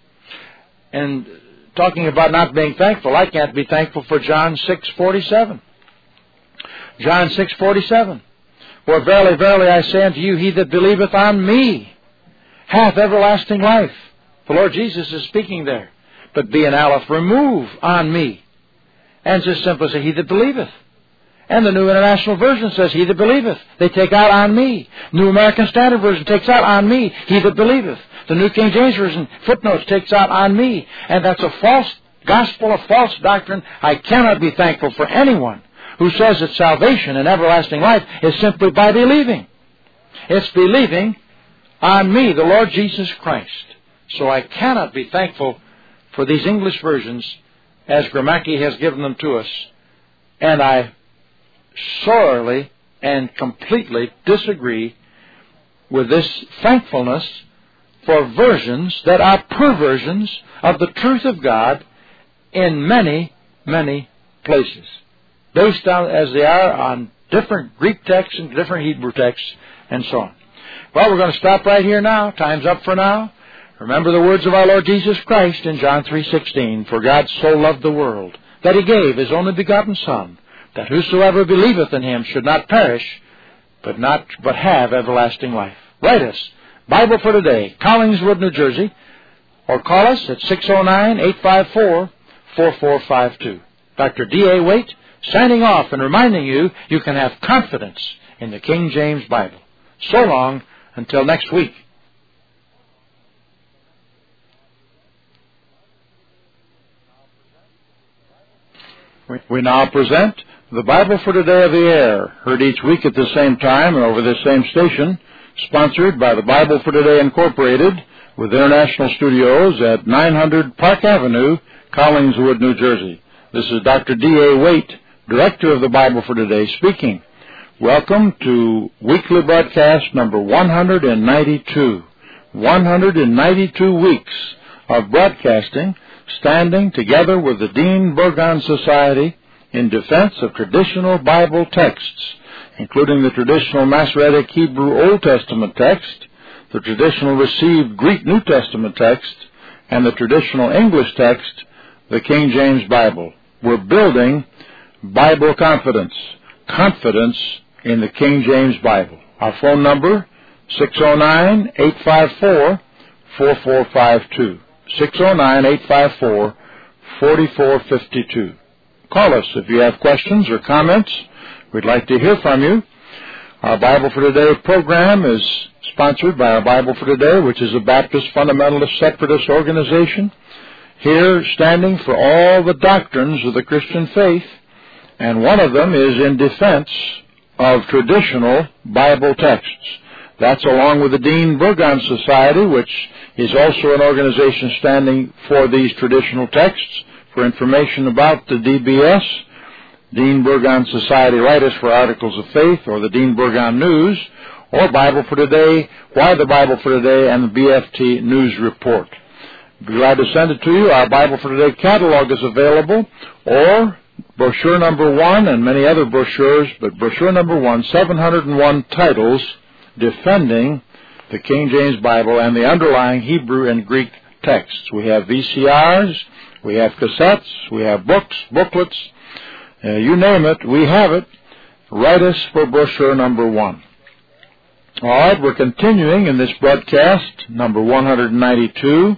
And talking about not being thankful, I can't be thankful for John 6:47. John 6:47. For verily, verily, I say unto you, he that believeth on me hath everlasting life. The Lord Jesus is speaking there. But B and Aleph remove on me. And just simply say, he that believeth. And the New International Version says, he that believeth. They take out on me. New American Standard Version takes out on me, he that believeth. The New King James Version footnotes takes out on me. And that's a false gospel, a false doctrine. I cannot be thankful for anyone who says that salvation and everlasting life is simply by believing. It's believing on me, the Lord Jesus Christ. So I cannot be thankful for these English versions as Gromacki has given them to us. And I sorely and completely disagree with this thankfulness for versions that are perversions of the truth of God in many, many places, based on, as they are, on different Greek texts and different Hebrew texts and so on. Well, we're going to stop right here now. Time's up for now. Remember the words of our Lord Jesus Christ in John 3:16, "For God so loved the world, that He gave His only begotten Son, that whosoever believeth in Him should not perish, but have everlasting life." Write us, Bible for Today, Collingswood, New Jersey, or call us at 609-854-4452. Dr. D.A. Waite, signing off and reminding you can have confidence in the King James Bible. So long, until next week. We now present the Bible for Today of the Air, heard each week at the same time and over this same station, sponsored by the Bible for Today Incorporated, with international studios at 900 Park Avenue, Collingswood, New Jersey. This is Dr. D.A. Waite, Director of the Bible for Today, speaking. Welcome to weekly broadcast number 192. 192 weeks of broadcasting, standing together with the Dean Burgon Society in defense of traditional Bible texts, including the traditional Masoretic Hebrew Old Testament text, the traditional received Greek New Testament text, and the traditional English text, the King James Bible. We're building Bible confidence in the King James Bible. Our phone number, 609-854-4452. 609-854-4452. Call us if you have questions or comments. We'd like to hear from you. Our Bible for Today program is sponsored by our Bible for Today, which is a Baptist fundamentalist separatist organization, here standing for all the doctrines of the Christian faith, and one of them is in defense of traditional Bible texts. That's along with the Dean Burgon Society, which is also an organization standing for these traditional texts. For information about the DBS, Dean Burgon Society, write us for Articles of Faith or the Dean Burgon News, or Bible for Today, Why the Bible for Today, and the BFT News Report. Be glad to send it to you. Our Bible for Today catalog is available, or brochure number 1 and many other brochures, but brochure number 1, 701 titles defending the King James Bible and the underlying Hebrew and Greek texts. We have VCRs, we have cassettes, we have books, booklets, you name it, we have it. Write us for brochure number 1. All right, we're continuing in this broadcast, number 192,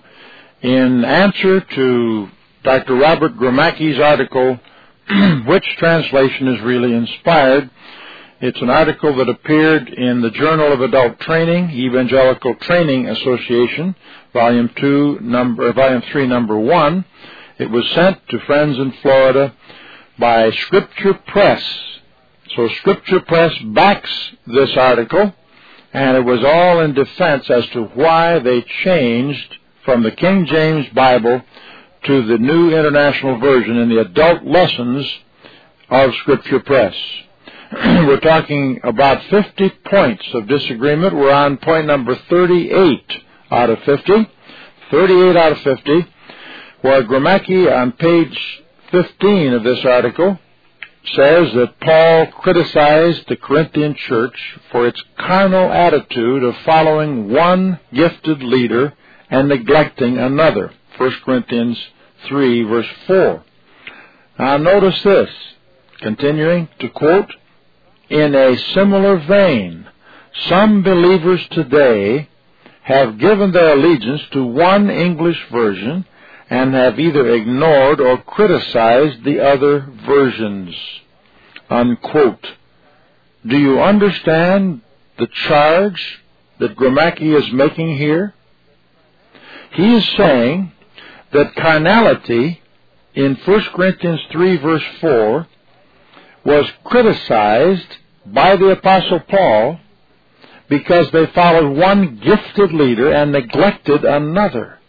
in answer to Dr. Robert Gromacki's article, Which Translation is Really Inspired? It's an article that appeared in the Journal of Adult Training, Evangelical Training Association, Volume 3, Number 1. It was sent to friends in Florida by Scripture Press. So Scripture Press backs this article, and it was all in defense as to why they changed from the King James Bible to the New International Version in the adult lessons of Scripture Press. We're talking about 50 points of disagreement. We're on point number 38 out of 50. 38 out of 50, where Gromacki on page 15 of this article says that Paul criticized the Corinthian church for its carnal attitude of following one gifted leader and neglecting another. 1 Corinthians 3, verse 4. Now notice this, continuing to quote, in a similar vein, some believers today have given their allegiance to one English version and have either ignored or criticized the other versions. Unquote. Do you understand the charge that Gromacki is making here? He is saying that carnality in 1 Corinthians 3, verse 4, was criticized by the Apostle Paul because they followed one gifted leader and neglected another.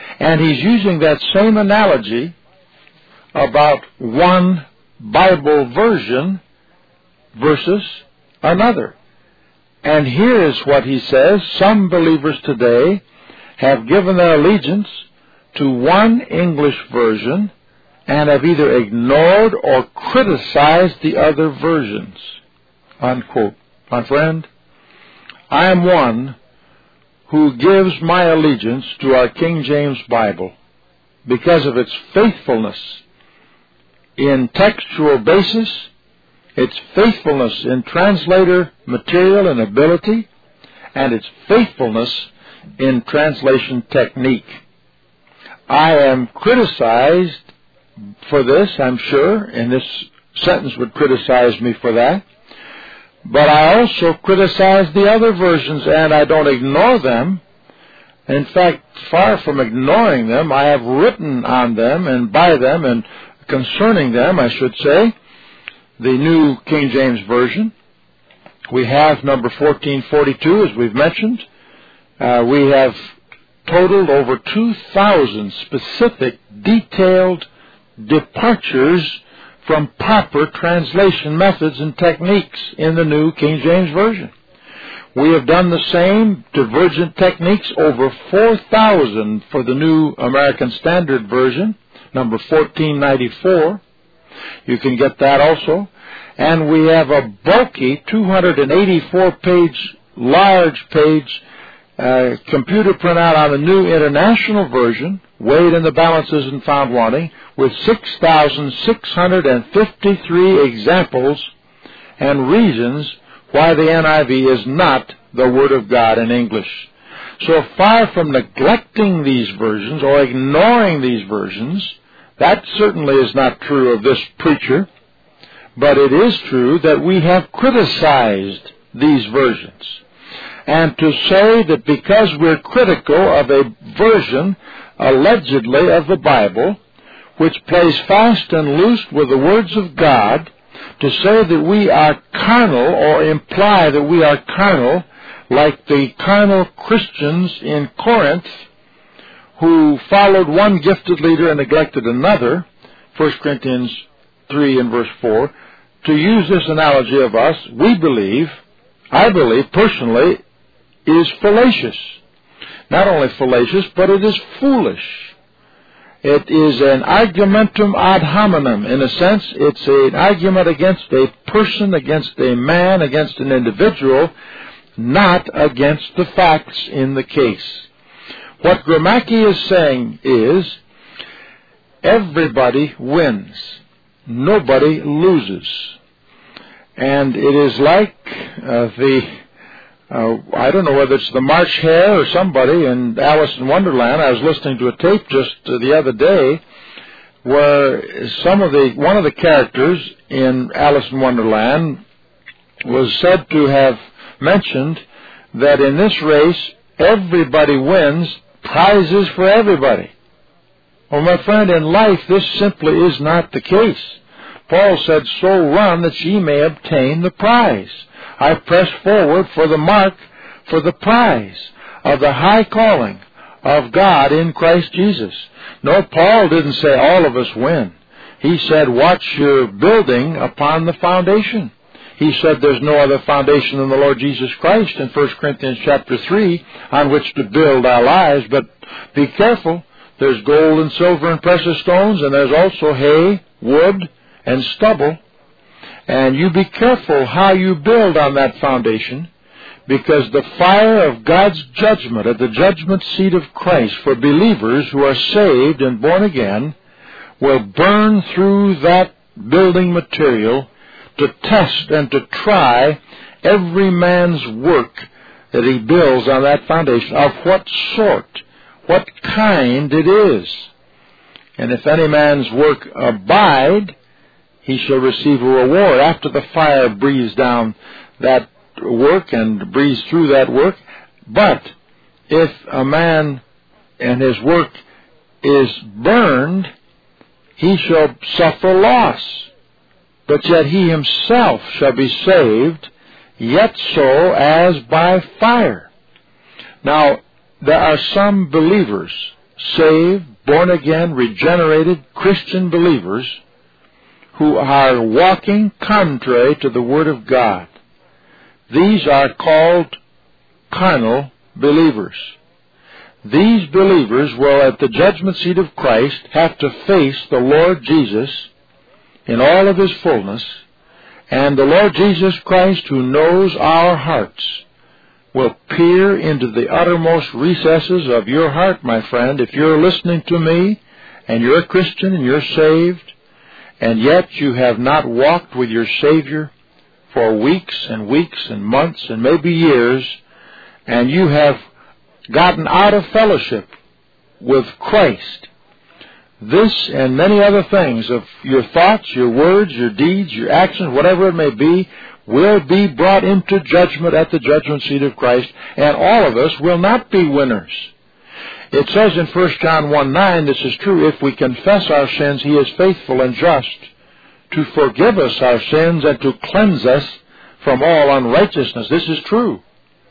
And he's using that same analogy about one Bible version versus another. And here is what he says: some believers today have given their allegiance to one English version and have either ignored or criticized the other versions. Unquote. My friend, I am one who gives my allegiance to our King James Bible because of its faithfulness in textual basis, its faithfulness in translator material and ability, and its faithfulness in translation technique. I am criticized for this, I'm sure, and this sentence would criticize me for that. But I also criticize the other versions, and I don't ignore them. In fact, far from ignoring them, I have written on them and by them and concerning them, I should say, the New King James Version. We have number 1442, as we've mentioned. We have totaled over 2,000 specific, detailed departures from proper translation methods and techniques in the New King James Version. We have done the same divergent techniques, over 4,000 for the New American Standard Version, number 1494. You can get that also. And we have a bulky 284-page, large-page computer printout on the New International Version, weighed in the balances and found wanting, with 6,653 examples and reasons why the NIV is not the Word of God in English. So far from neglecting these versions or ignoring these versions, that certainly is not true of this preacher, but it is true that we have criticized these versions. And to say that because we're critical of a version, allegedly, of the Bible, which plays fast and loose with the words of God, to say that we are carnal or imply that we are carnal, like the carnal Christians in Corinth who followed one gifted leader and neglected another, 1 Corinthians 3 and verse 4, to use this analogy of us, I believe personally, is fallacious. Not only fallacious, but it is foolish. It is an argumentum ad hominem. In a sense, it's an argument against a person, against a man, against an individual, not against the facts in the case. What Gromacki is saying is, everybody wins. Nobody loses. And it is like I don't know whether it's the March Hare or somebody in Alice in Wonderland. I was listening to a tape just the other day where one of the characters in Alice in Wonderland was said to have mentioned that in this race, everybody wins, prizes for everybody. Well, my friend, in life, this simply is not the case. Paul said, so run that ye may obtain the prize. I press forward for the mark, for the prize of the high calling of God in Christ Jesus. No, Paul didn't say all of us win. He said, watch your building upon the foundation. He said there's no other foundation than the Lord Jesus Christ in 1 Corinthians chapter 3 on which to build our lives. But be careful. There's gold and silver and precious stones, and there's also hay, wood, and stubble. And you be careful how you build on that foundation, because the fire of God's judgment at the judgment seat of Christ for believers who are saved and born again will burn through that building material to test and to try every man's work that he builds on that foundation, of what sort, what kind it is. And if any man's work abide, he shall receive a reward after the fire breathes down that work and breathes through that work. But if a man and his work is burned, he shall suffer loss. But yet he himself shall be saved, yet so as by fire. Now, there are some believers, saved, born-again, regenerated Christian believers who are walking contrary to the Word of God. These are called carnal believers. These believers will, at the judgment seat of Christ, have to face the Lord Jesus in all of His fullness, and the Lord Jesus Christ, who knows our hearts, will peer into the uttermost recesses of your heart, my friend. If you're listening to me, and you're a Christian, and you're saved, and yet you have not walked with your Savior for weeks and months and maybe years, and you have gotten out of fellowship with Christ, this and many other things of your thoughts, your words, your deeds, your actions, whatever it may be, will be brought into judgment at the judgment seat of Christ, and all of us will not be winners. It says in 1 John 1:9, this is true, if we confess our sins, He is faithful and just to forgive us our sins and to cleanse us from all unrighteousness. This is true.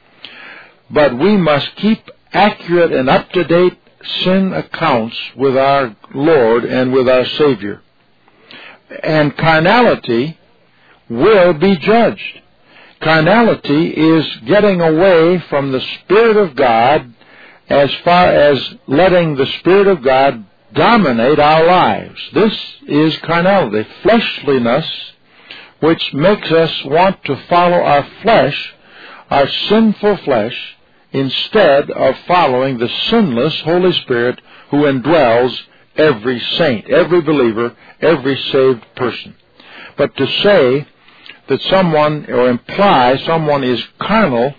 But we must keep accurate and up-to-date sin accounts with our Lord and with our Savior. And carnality will be judged. Carnality is getting away from the Spirit of God as far as letting the Spirit of God dominate our lives. This is carnality, fleshliness, which makes us want to follow our flesh, our sinful flesh, instead of following the sinless Holy Spirit who indwells every saint, every believer, every saved person. But to say that someone, or imply someone is carnal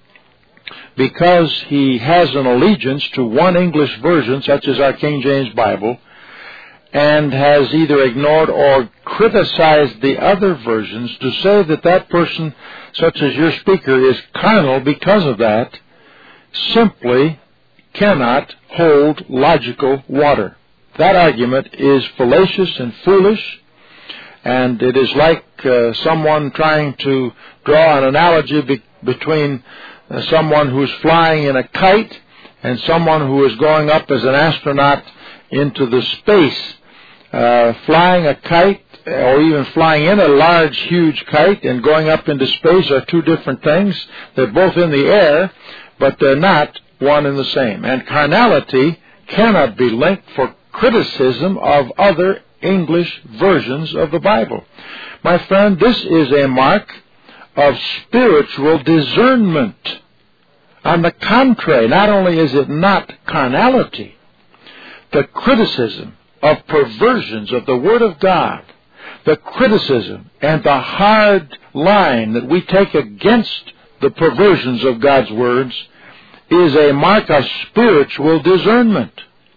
because he has an allegiance to one English version, such as our King James Bible, and has either ignored or criticized the other versions, to say that that person, such as your speaker, is carnal because of that, simply cannot hold logical water. That argument is fallacious and foolish, and it is like someone trying to draw an analogy between someone who's flying in a kite and someone who is going up as an astronaut into the space. Flying a kite, or even flying in a large, huge kite and going up into space are two different things. They're both in the air, but they're not one and the same. And carnality cannot be linked for criticism of other English versions of the Bible. My friend, this is a mark of spiritual discernment. On the contrary, not only is it not carnality, the criticism of perversions of the Word of God, the criticism and the hard line that we take against the perversions of God's words, is a mark of spiritual discernment.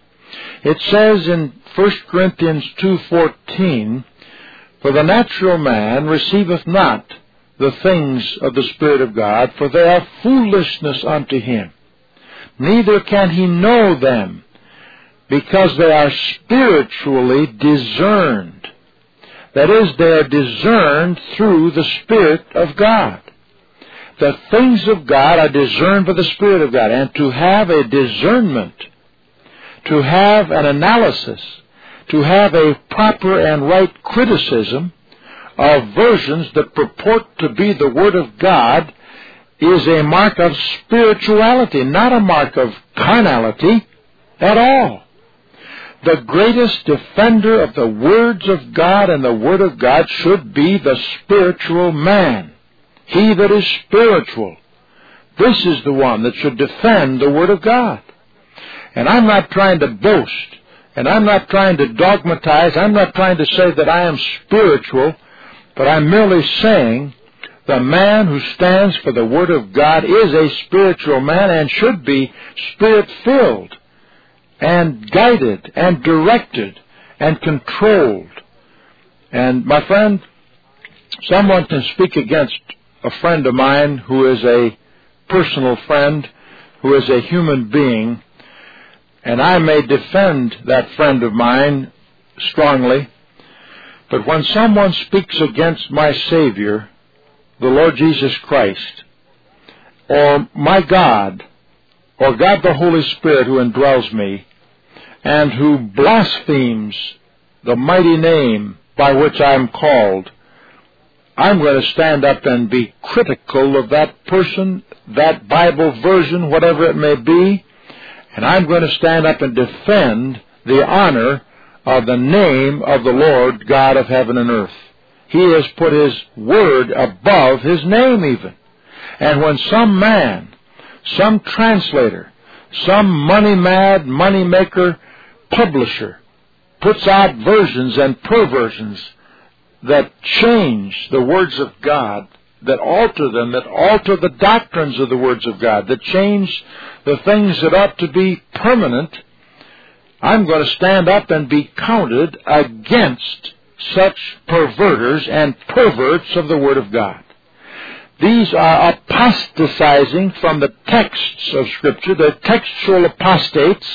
It says in 1 Corinthians 2:14, for the natural man receiveth not the things of the Spirit of God, for they are foolishness unto him. Neither can he know them, because they are spiritually discerned. That is, they are discerned through the Spirit of God. The things of God are discerned by the Spirit of God. And to have a discernment, to have an analysis, to have a proper and right criticism of versions that purport to be the Word of God, is a mark of spirituality, not a mark of carnality at all. The greatest defender of the words of God and the Word of God should be the spiritual man. He that is spiritual. This is the one that should defend the Word of God. And I'm not trying to boast, and I'm not trying to dogmatize, I'm not trying to say that I am spiritual, but I'm merely saying the man who stands for the Word of God is a spiritual man and should be Spirit-filled and guided and directed and controlled. And my friend, someone can speak against a friend of mine who is a personal friend, who is a human being, and I may defend that friend of mine strongly, but when someone speaks against my Savior, the Lord Jesus Christ, or my God, or God the Holy Spirit who indwells me, and who blasphemes the mighty name by which I am called, I'm going to stand up and be critical of that person, that Bible version, whatever it may be, and I'm going to stand up and defend the honor of the name of the Lord God of heaven and earth. He has put His word above His name even. And when some man, some translator, some money-mad, money-maker publisher puts out versions and perversions that change the words of God, that alter them, that alter the doctrines of the words of God, that change the things that ought to be permanent, I'm going to stand up and be counted against such perverters and perverts of the Word of God. These are apostatizing from the texts of Scripture. They're textual apostates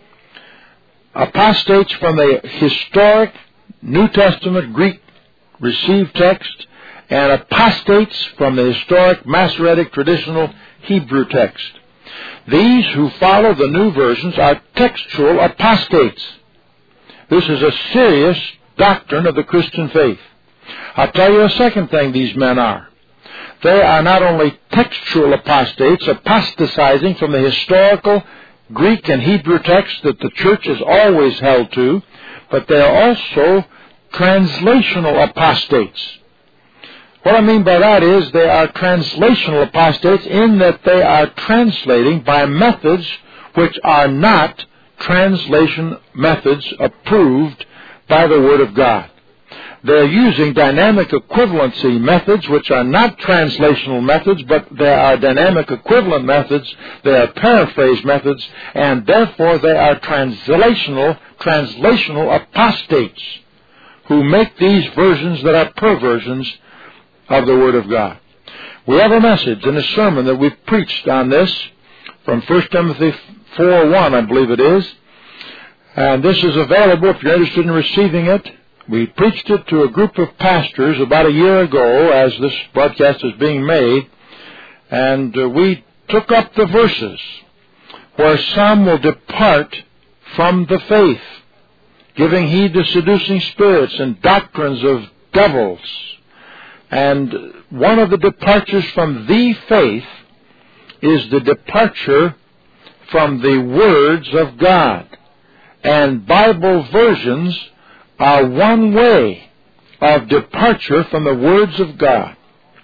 from the historic New Testament Greek received text, and apostates from the historic Masoretic traditional Hebrew text. These who follow the new versions are textual apostates. This is a serious doctrine of the Christian faith. I'll tell you a second thing these men are. They are not only textual apostates, apostatizing from the historical Greek and Hebrew text that the church has always held to, but they are also translational apostates. What I mean by that is they are translational apostates in that they are translating by methods which are not translation methods approved by the Word of God. They're using dynamic equivalency methods which are not translational methods, but they are dynamic equivalent methods, they are paraphrase methods, and therefore they are translational apostates who make these versions that are perversions of the Word of God. We have a message in a sermon that we've preached on this from 1 Timothy 4:1, I believe it is. And this is available if you're interested in receiving it. We preached it to a group of pastors about a year ago as this broadcast is being made. And we took up the verses where some will depart from the faith, giving heed to seducing spirits and doctrines of devils. And one of the departures from the faith is the departure from the words of God. And Bible versions are one way of departure from the words of God.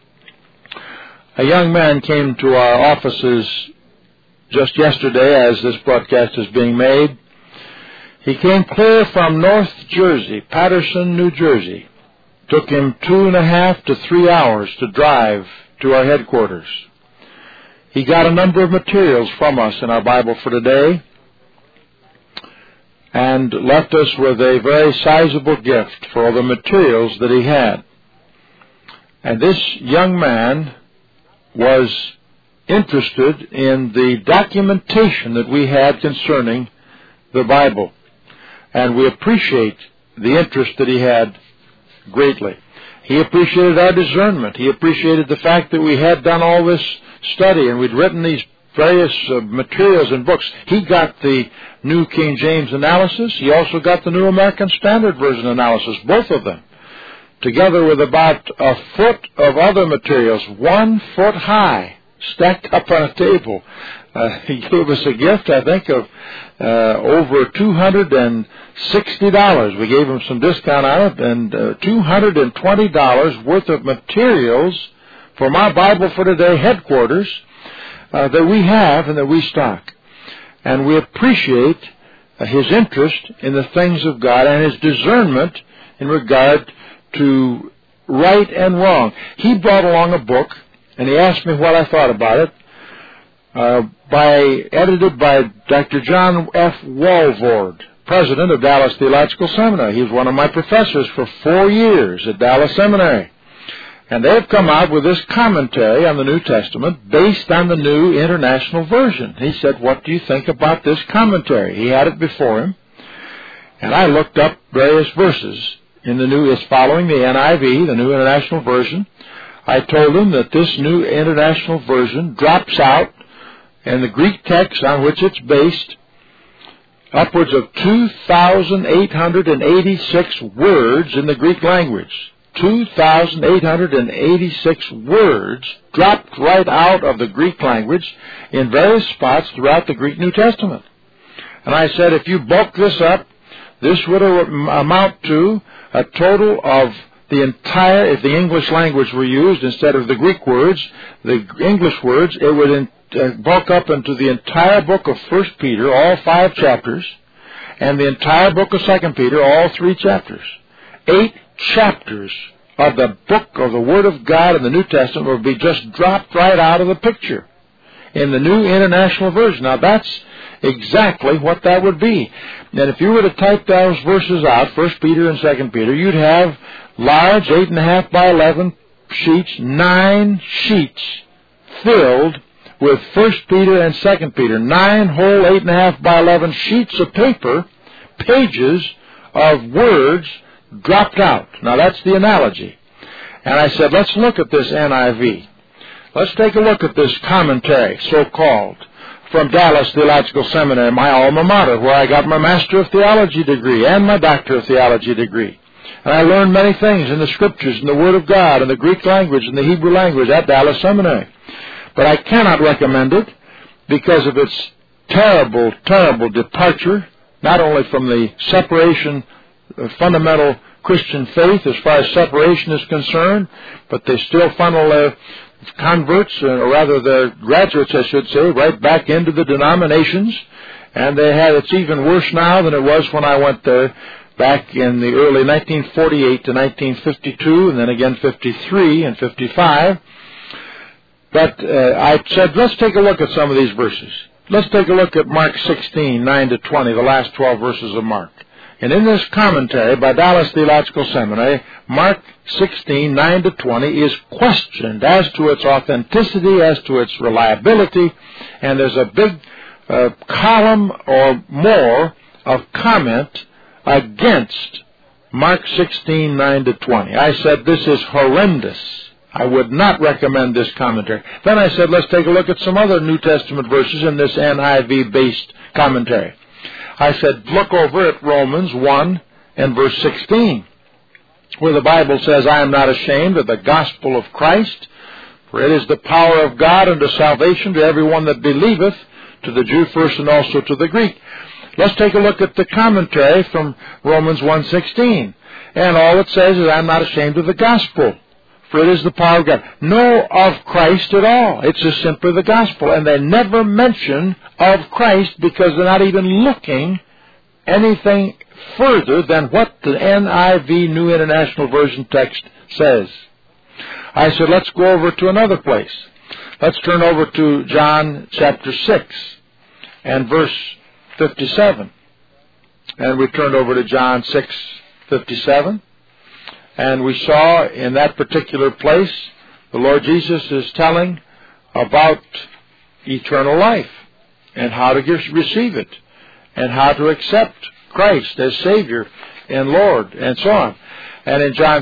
A young man came to our offices just yesterday as this broadcast is being made. He came clear from North Jersey, Patterson, New Jersey. Took him 2.5 to 3 hours to drive to our headquarters. He got a number of materials from us in our Bible for today and left us with a very sizable gift for all the materials that he had. And this young man was interested in the documentation that we had concerning the Bible. And we appreciate the interest that he had greatly. He appreciated our discernment. He appreciated the fact that we had done all this study and we'd written these various materials and books. He got the New King James analysis. He also got the New American Standard Version analysis, both of them, together with about a foot of other materials, 1 foot high, stacked up on a table. He gave us a gift, I think, of over $260. We gave him some discount on it, and $220 worth of materials from our Bible for Today headquarters that we have and that we stock. And we appreciate his interest in the things of God and his discernment in regard to right and wrong. He brought along a book, and he asked me what I thought about it, edited by Dr. John F. Walvoord, president of Dallas Theological Seminary. He was one of my professors for 4 years at Dallas Seminary. And they've come out with this commentary on the New Testament based on the New International Version. He said, what do you think about this commentary? He had it before him. And I looked up various verses in the New, it's following the NIV, the New International Version. I told him that this New International Version drops out, and the Greek text on which it's based upwards of 2,886 words in the Greek language. 2,886 words dropped right out of the Greek language in various spots throughout the Greek New Testament. And I said, if you bulk this up, this would amount to a total of the entire, if the English language were used instead of the Greek words, the English words, it would bulk up into the entire book of 1 Peter, all 5 chapters, and the entire book of 2 Peter, all 3 chapters. 8 chapters of the book of the Word of God in the New Testament would be just dropped right out of the picture in the New International Version. Now that's exactly what that would be. And if you were to type those verses out, 1 Peter and 2 Peter, you'd have large 8.5 by 11 sheets, 9 sheets filled with 1 Peter and 2 Peter. 9 whole 8.5 by 11 sheets of paper, pages of words dropped out. Now that's the analogy. And I said, let's look at this NIV. Let's take a look at this commentary, so-called, from Dallas Theological Seminary, my alma mater, where I got my Master of Theology degree and my Doctor of Theology degree. And I learned many things in the Scriptures, in the Word of God, in the Greek language, in the Hebrew language at Dallas Seminary. But I cannot recommend it because of its terrible, terrible departure, not only from the separation of fundamental Christian faith as far as separation is concerned, but they still funnel their converts, or rather their graduates, I should say, right back into the denominations. And it's even worse now than it was when I went there back in the early 1948 to 1952, and then again 53 and 55. But I said, let's take a look at some of these verses. Let's take a look at Mark 16, 9 to 20, the last 12 verses of Mark. And in this commentary by Dallas Theological Seminary, Mark 16, 9 to 20 is questioned as to its authenticity, as to its reliability, and there's a big column or more of comment against Mark 16, 9 to 20. I said, this is horrendous. I would not recommend this commentary. Then I said, let's take a look at some other New Testament verses in this NIV-based commentary. I said, look over at Romans 1 and verse 16, where the Bible says, I am not ashamed of the gospel of Christ, for it is the power of God unto salvation to everyone that believeth, to the Jew first and also to the Greek. Let's take a look at the commentary from Romans 1:16. And all it says is, I'm not ashamed of the gospel, for it is the power of God. No of Christ at all. It's just simply the gospel. And they never mention of Christ because they're not even looking anything further than what the NIV, New International Version text says. I said, let's go over to another place. Let's turn over to John chapter 6 and verse 57. And we turned over to John 6:57. And we saw in that particular place, the Lord Jesus is telling about eternal life and how to receive it and how to accept Christ as Savior and Lord and so on. And in John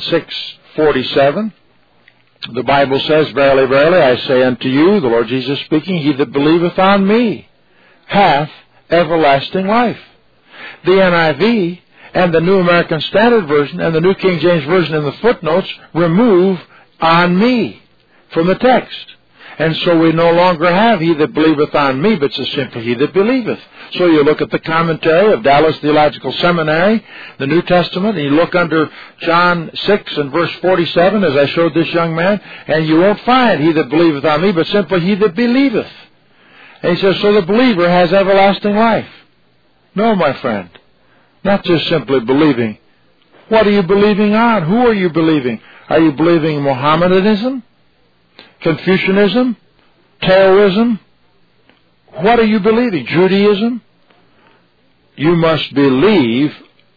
6:47, the Bible says, Verily, verily, I say unto you, the Lord Jesus speaking, he that believeth on me hath everlasting life. The NIV and the New American Standard Version and the New King James Version in the footnotes remove on me from the text. And so we no longer have he that believeth on me, but it's simply he that believeth. So you look at the commentary of Dallas Theological Seminary, the New Testament, and you look under John 6 and verse 47, as I showed this young man, and you won't find he that believeth on me, but simply he that believeth. And he says, so the believer has everlasting life. No, my friend. Not just simply believing. What are you believing on? Who are you believing? Are you believing Mohammedanism? Confucianism? Terrorism? What are you believing? Judaism? You must believe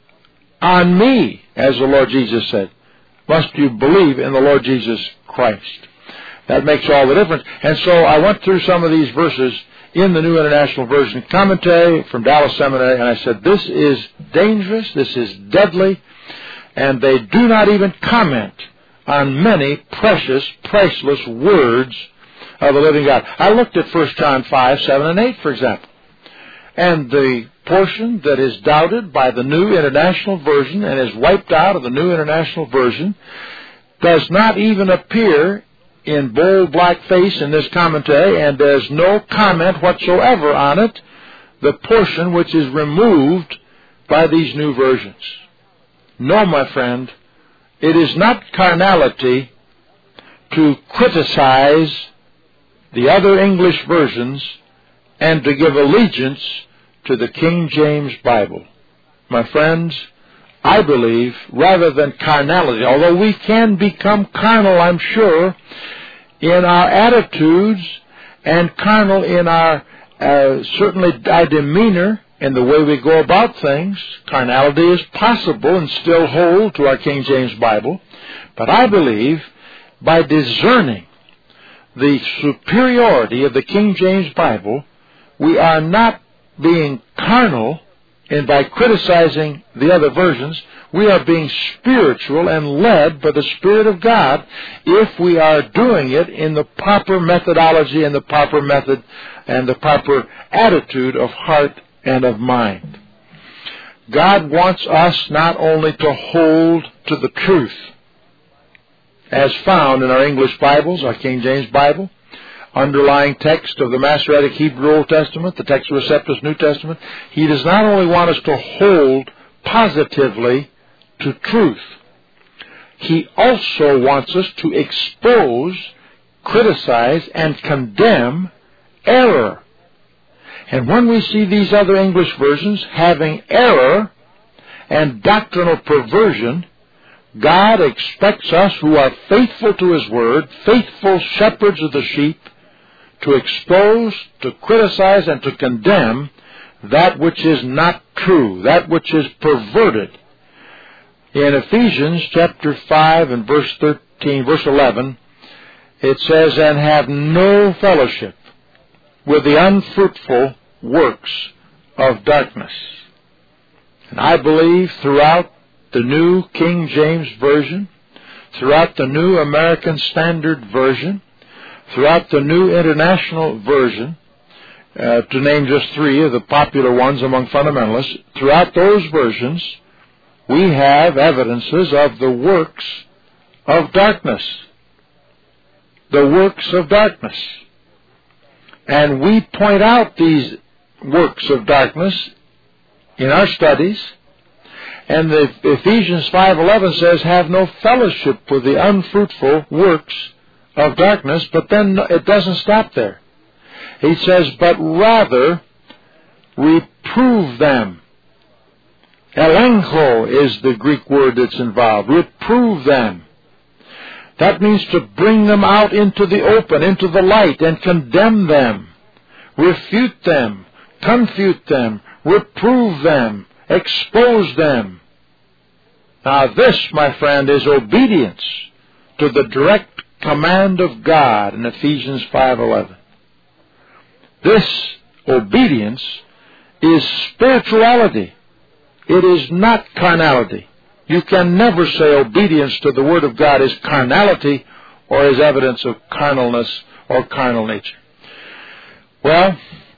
on me, as the Lord Jesus said. Must you believe in the Lord Jesus Christ. That makes all the difference. And so I went through some of these verses in the New International Version commentary from Dallas Seminary, and I said, this is dangerous, this is deadly, and they do not even comment on many precious, priceless words of the living God. I looked at 1 John 5, 7, and 8, for example. And the portion that is doubted by the New International Version and is wiped out of the New International Version does not even appear in bold black face in this commentary, and there's no comment whatsoever on it, the portion which is removed by these new versions. No, my friend, it is not carnality to criticize the other English versions and to give allegiance to the King James Bible. My friends, I believe, rather than carnality, although we can become carnal, I'm sure, in our attitudes and carnal in our, certainly our demeanor and the way we go about things. Carnality is possible and still hold to our King James Bible. But I believe by discerning the superiority of the King James Bible, we are not being carnal, and by criticizing the other versions, we are being spiritual and led by the Spirit of God if we are doing it in the proper methodology and the proper method and the proper attitude of heart and of mind. God wants us not only to hold to the truth as found in our English Bibles, our King James Bible, underlying text of the Masoretic Hebrew Old Testament, the Textus Receptus New Testament. He does not only want us to hold positively to truth, He also wants us to expose, criticize, and condemn error. And when we see these other English versions having error and doctrinal perversion, God expects us who are faithful to His Word, faithful shepherds of the sheep, to expose, to criticize, and to condemn that which is not true, that which is perverted. In Ephesians chapter 5 and verse 11, it says, "And have no fellowship with the unfruitful works of darkness." And I believe throughout the New King James Version, throughout the New American Standard Version, throughout the New International Version, to name just three of the popular ones among fundamentalists, throughout those versions, we have evidences of the works of darkness. The works of darkness. And we point out these works of darkness in our studies. And the Ephesians 5:11 says, "Have no fellowship with the unfruitful works of darkness," but then it doesn't stop there. He says, "But rather reprove them." Elencho is the Greek word that's involved. Reprove them. That means to bring them out into the open, into the light, and condemn them. Refute them. Confute them. Reprove them. Expose them. Now this, my friend, is obedience to the direct command of God in Ephesians 5:11. This obedience is spirituality. It is not carnality. You can never say obedience to the Word of God is carnality or is evidence of carnalness or carnal nature. Well,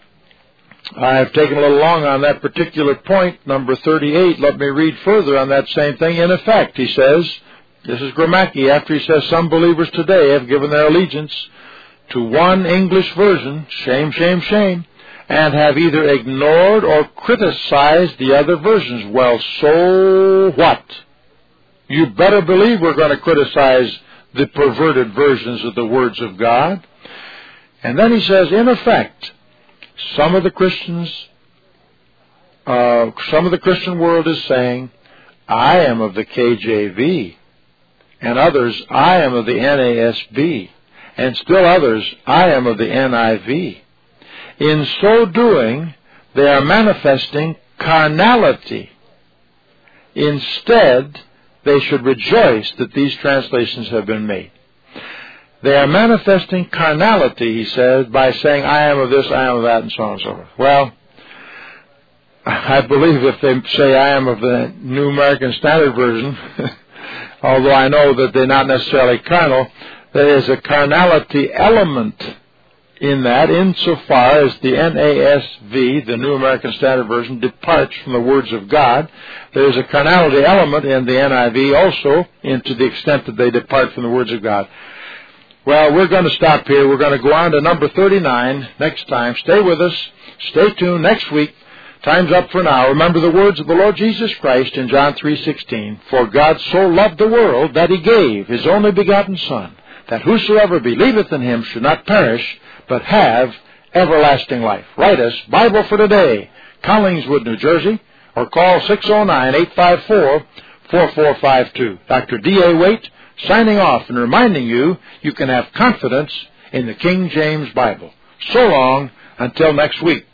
I have taken a little long on that particular point, number 38. Let me read further on that same thing. In effect, he says, this is Gromacki, after he says, "Some believers today have given their allegiance to one English version," shame, shame, shame, "and have either ignored or criticized the other versions." Well, so what? You better believe we're going to criticize the perverted versions of the words of God. And then he says, in effect, some of the Christian world is saying, "I am of the KJV," and others, "I am of the NASB," and still others, "I am of the NIV." In so doing, they are manifesting carnality. Instead, they should rejoice that these translations have been made. They are manifesting carnality, he says, by saying, "I am of this, I am of that," and so on and so forth. Well, I believe if they say, "I am of the New American Standard Version," although I know that they're not necessarily carnal, there is a carnality element in that insofar as the NASV, the New American Standard Version, departs from the words of God. There's a carnality element in the NIV also, to the extent that they depart from the words of God. Well, we're going to stop here. We're going to go on to number 39 next time. Stay with us. Stay tuned. Next week, time's up for now. Remember the words of the Lord Jesus Christ in John 3:16. For God so loved the world that he gave his only begotten Son, that whosoever believeth in him should not perish, but have everlasting life. Write us, Bible for Today, Collingswood, New Jersey, or call 609-854-4452. Dr. D.A. Waite, signing off and reminding you can have confidence in the King James Bible. So long, until next week.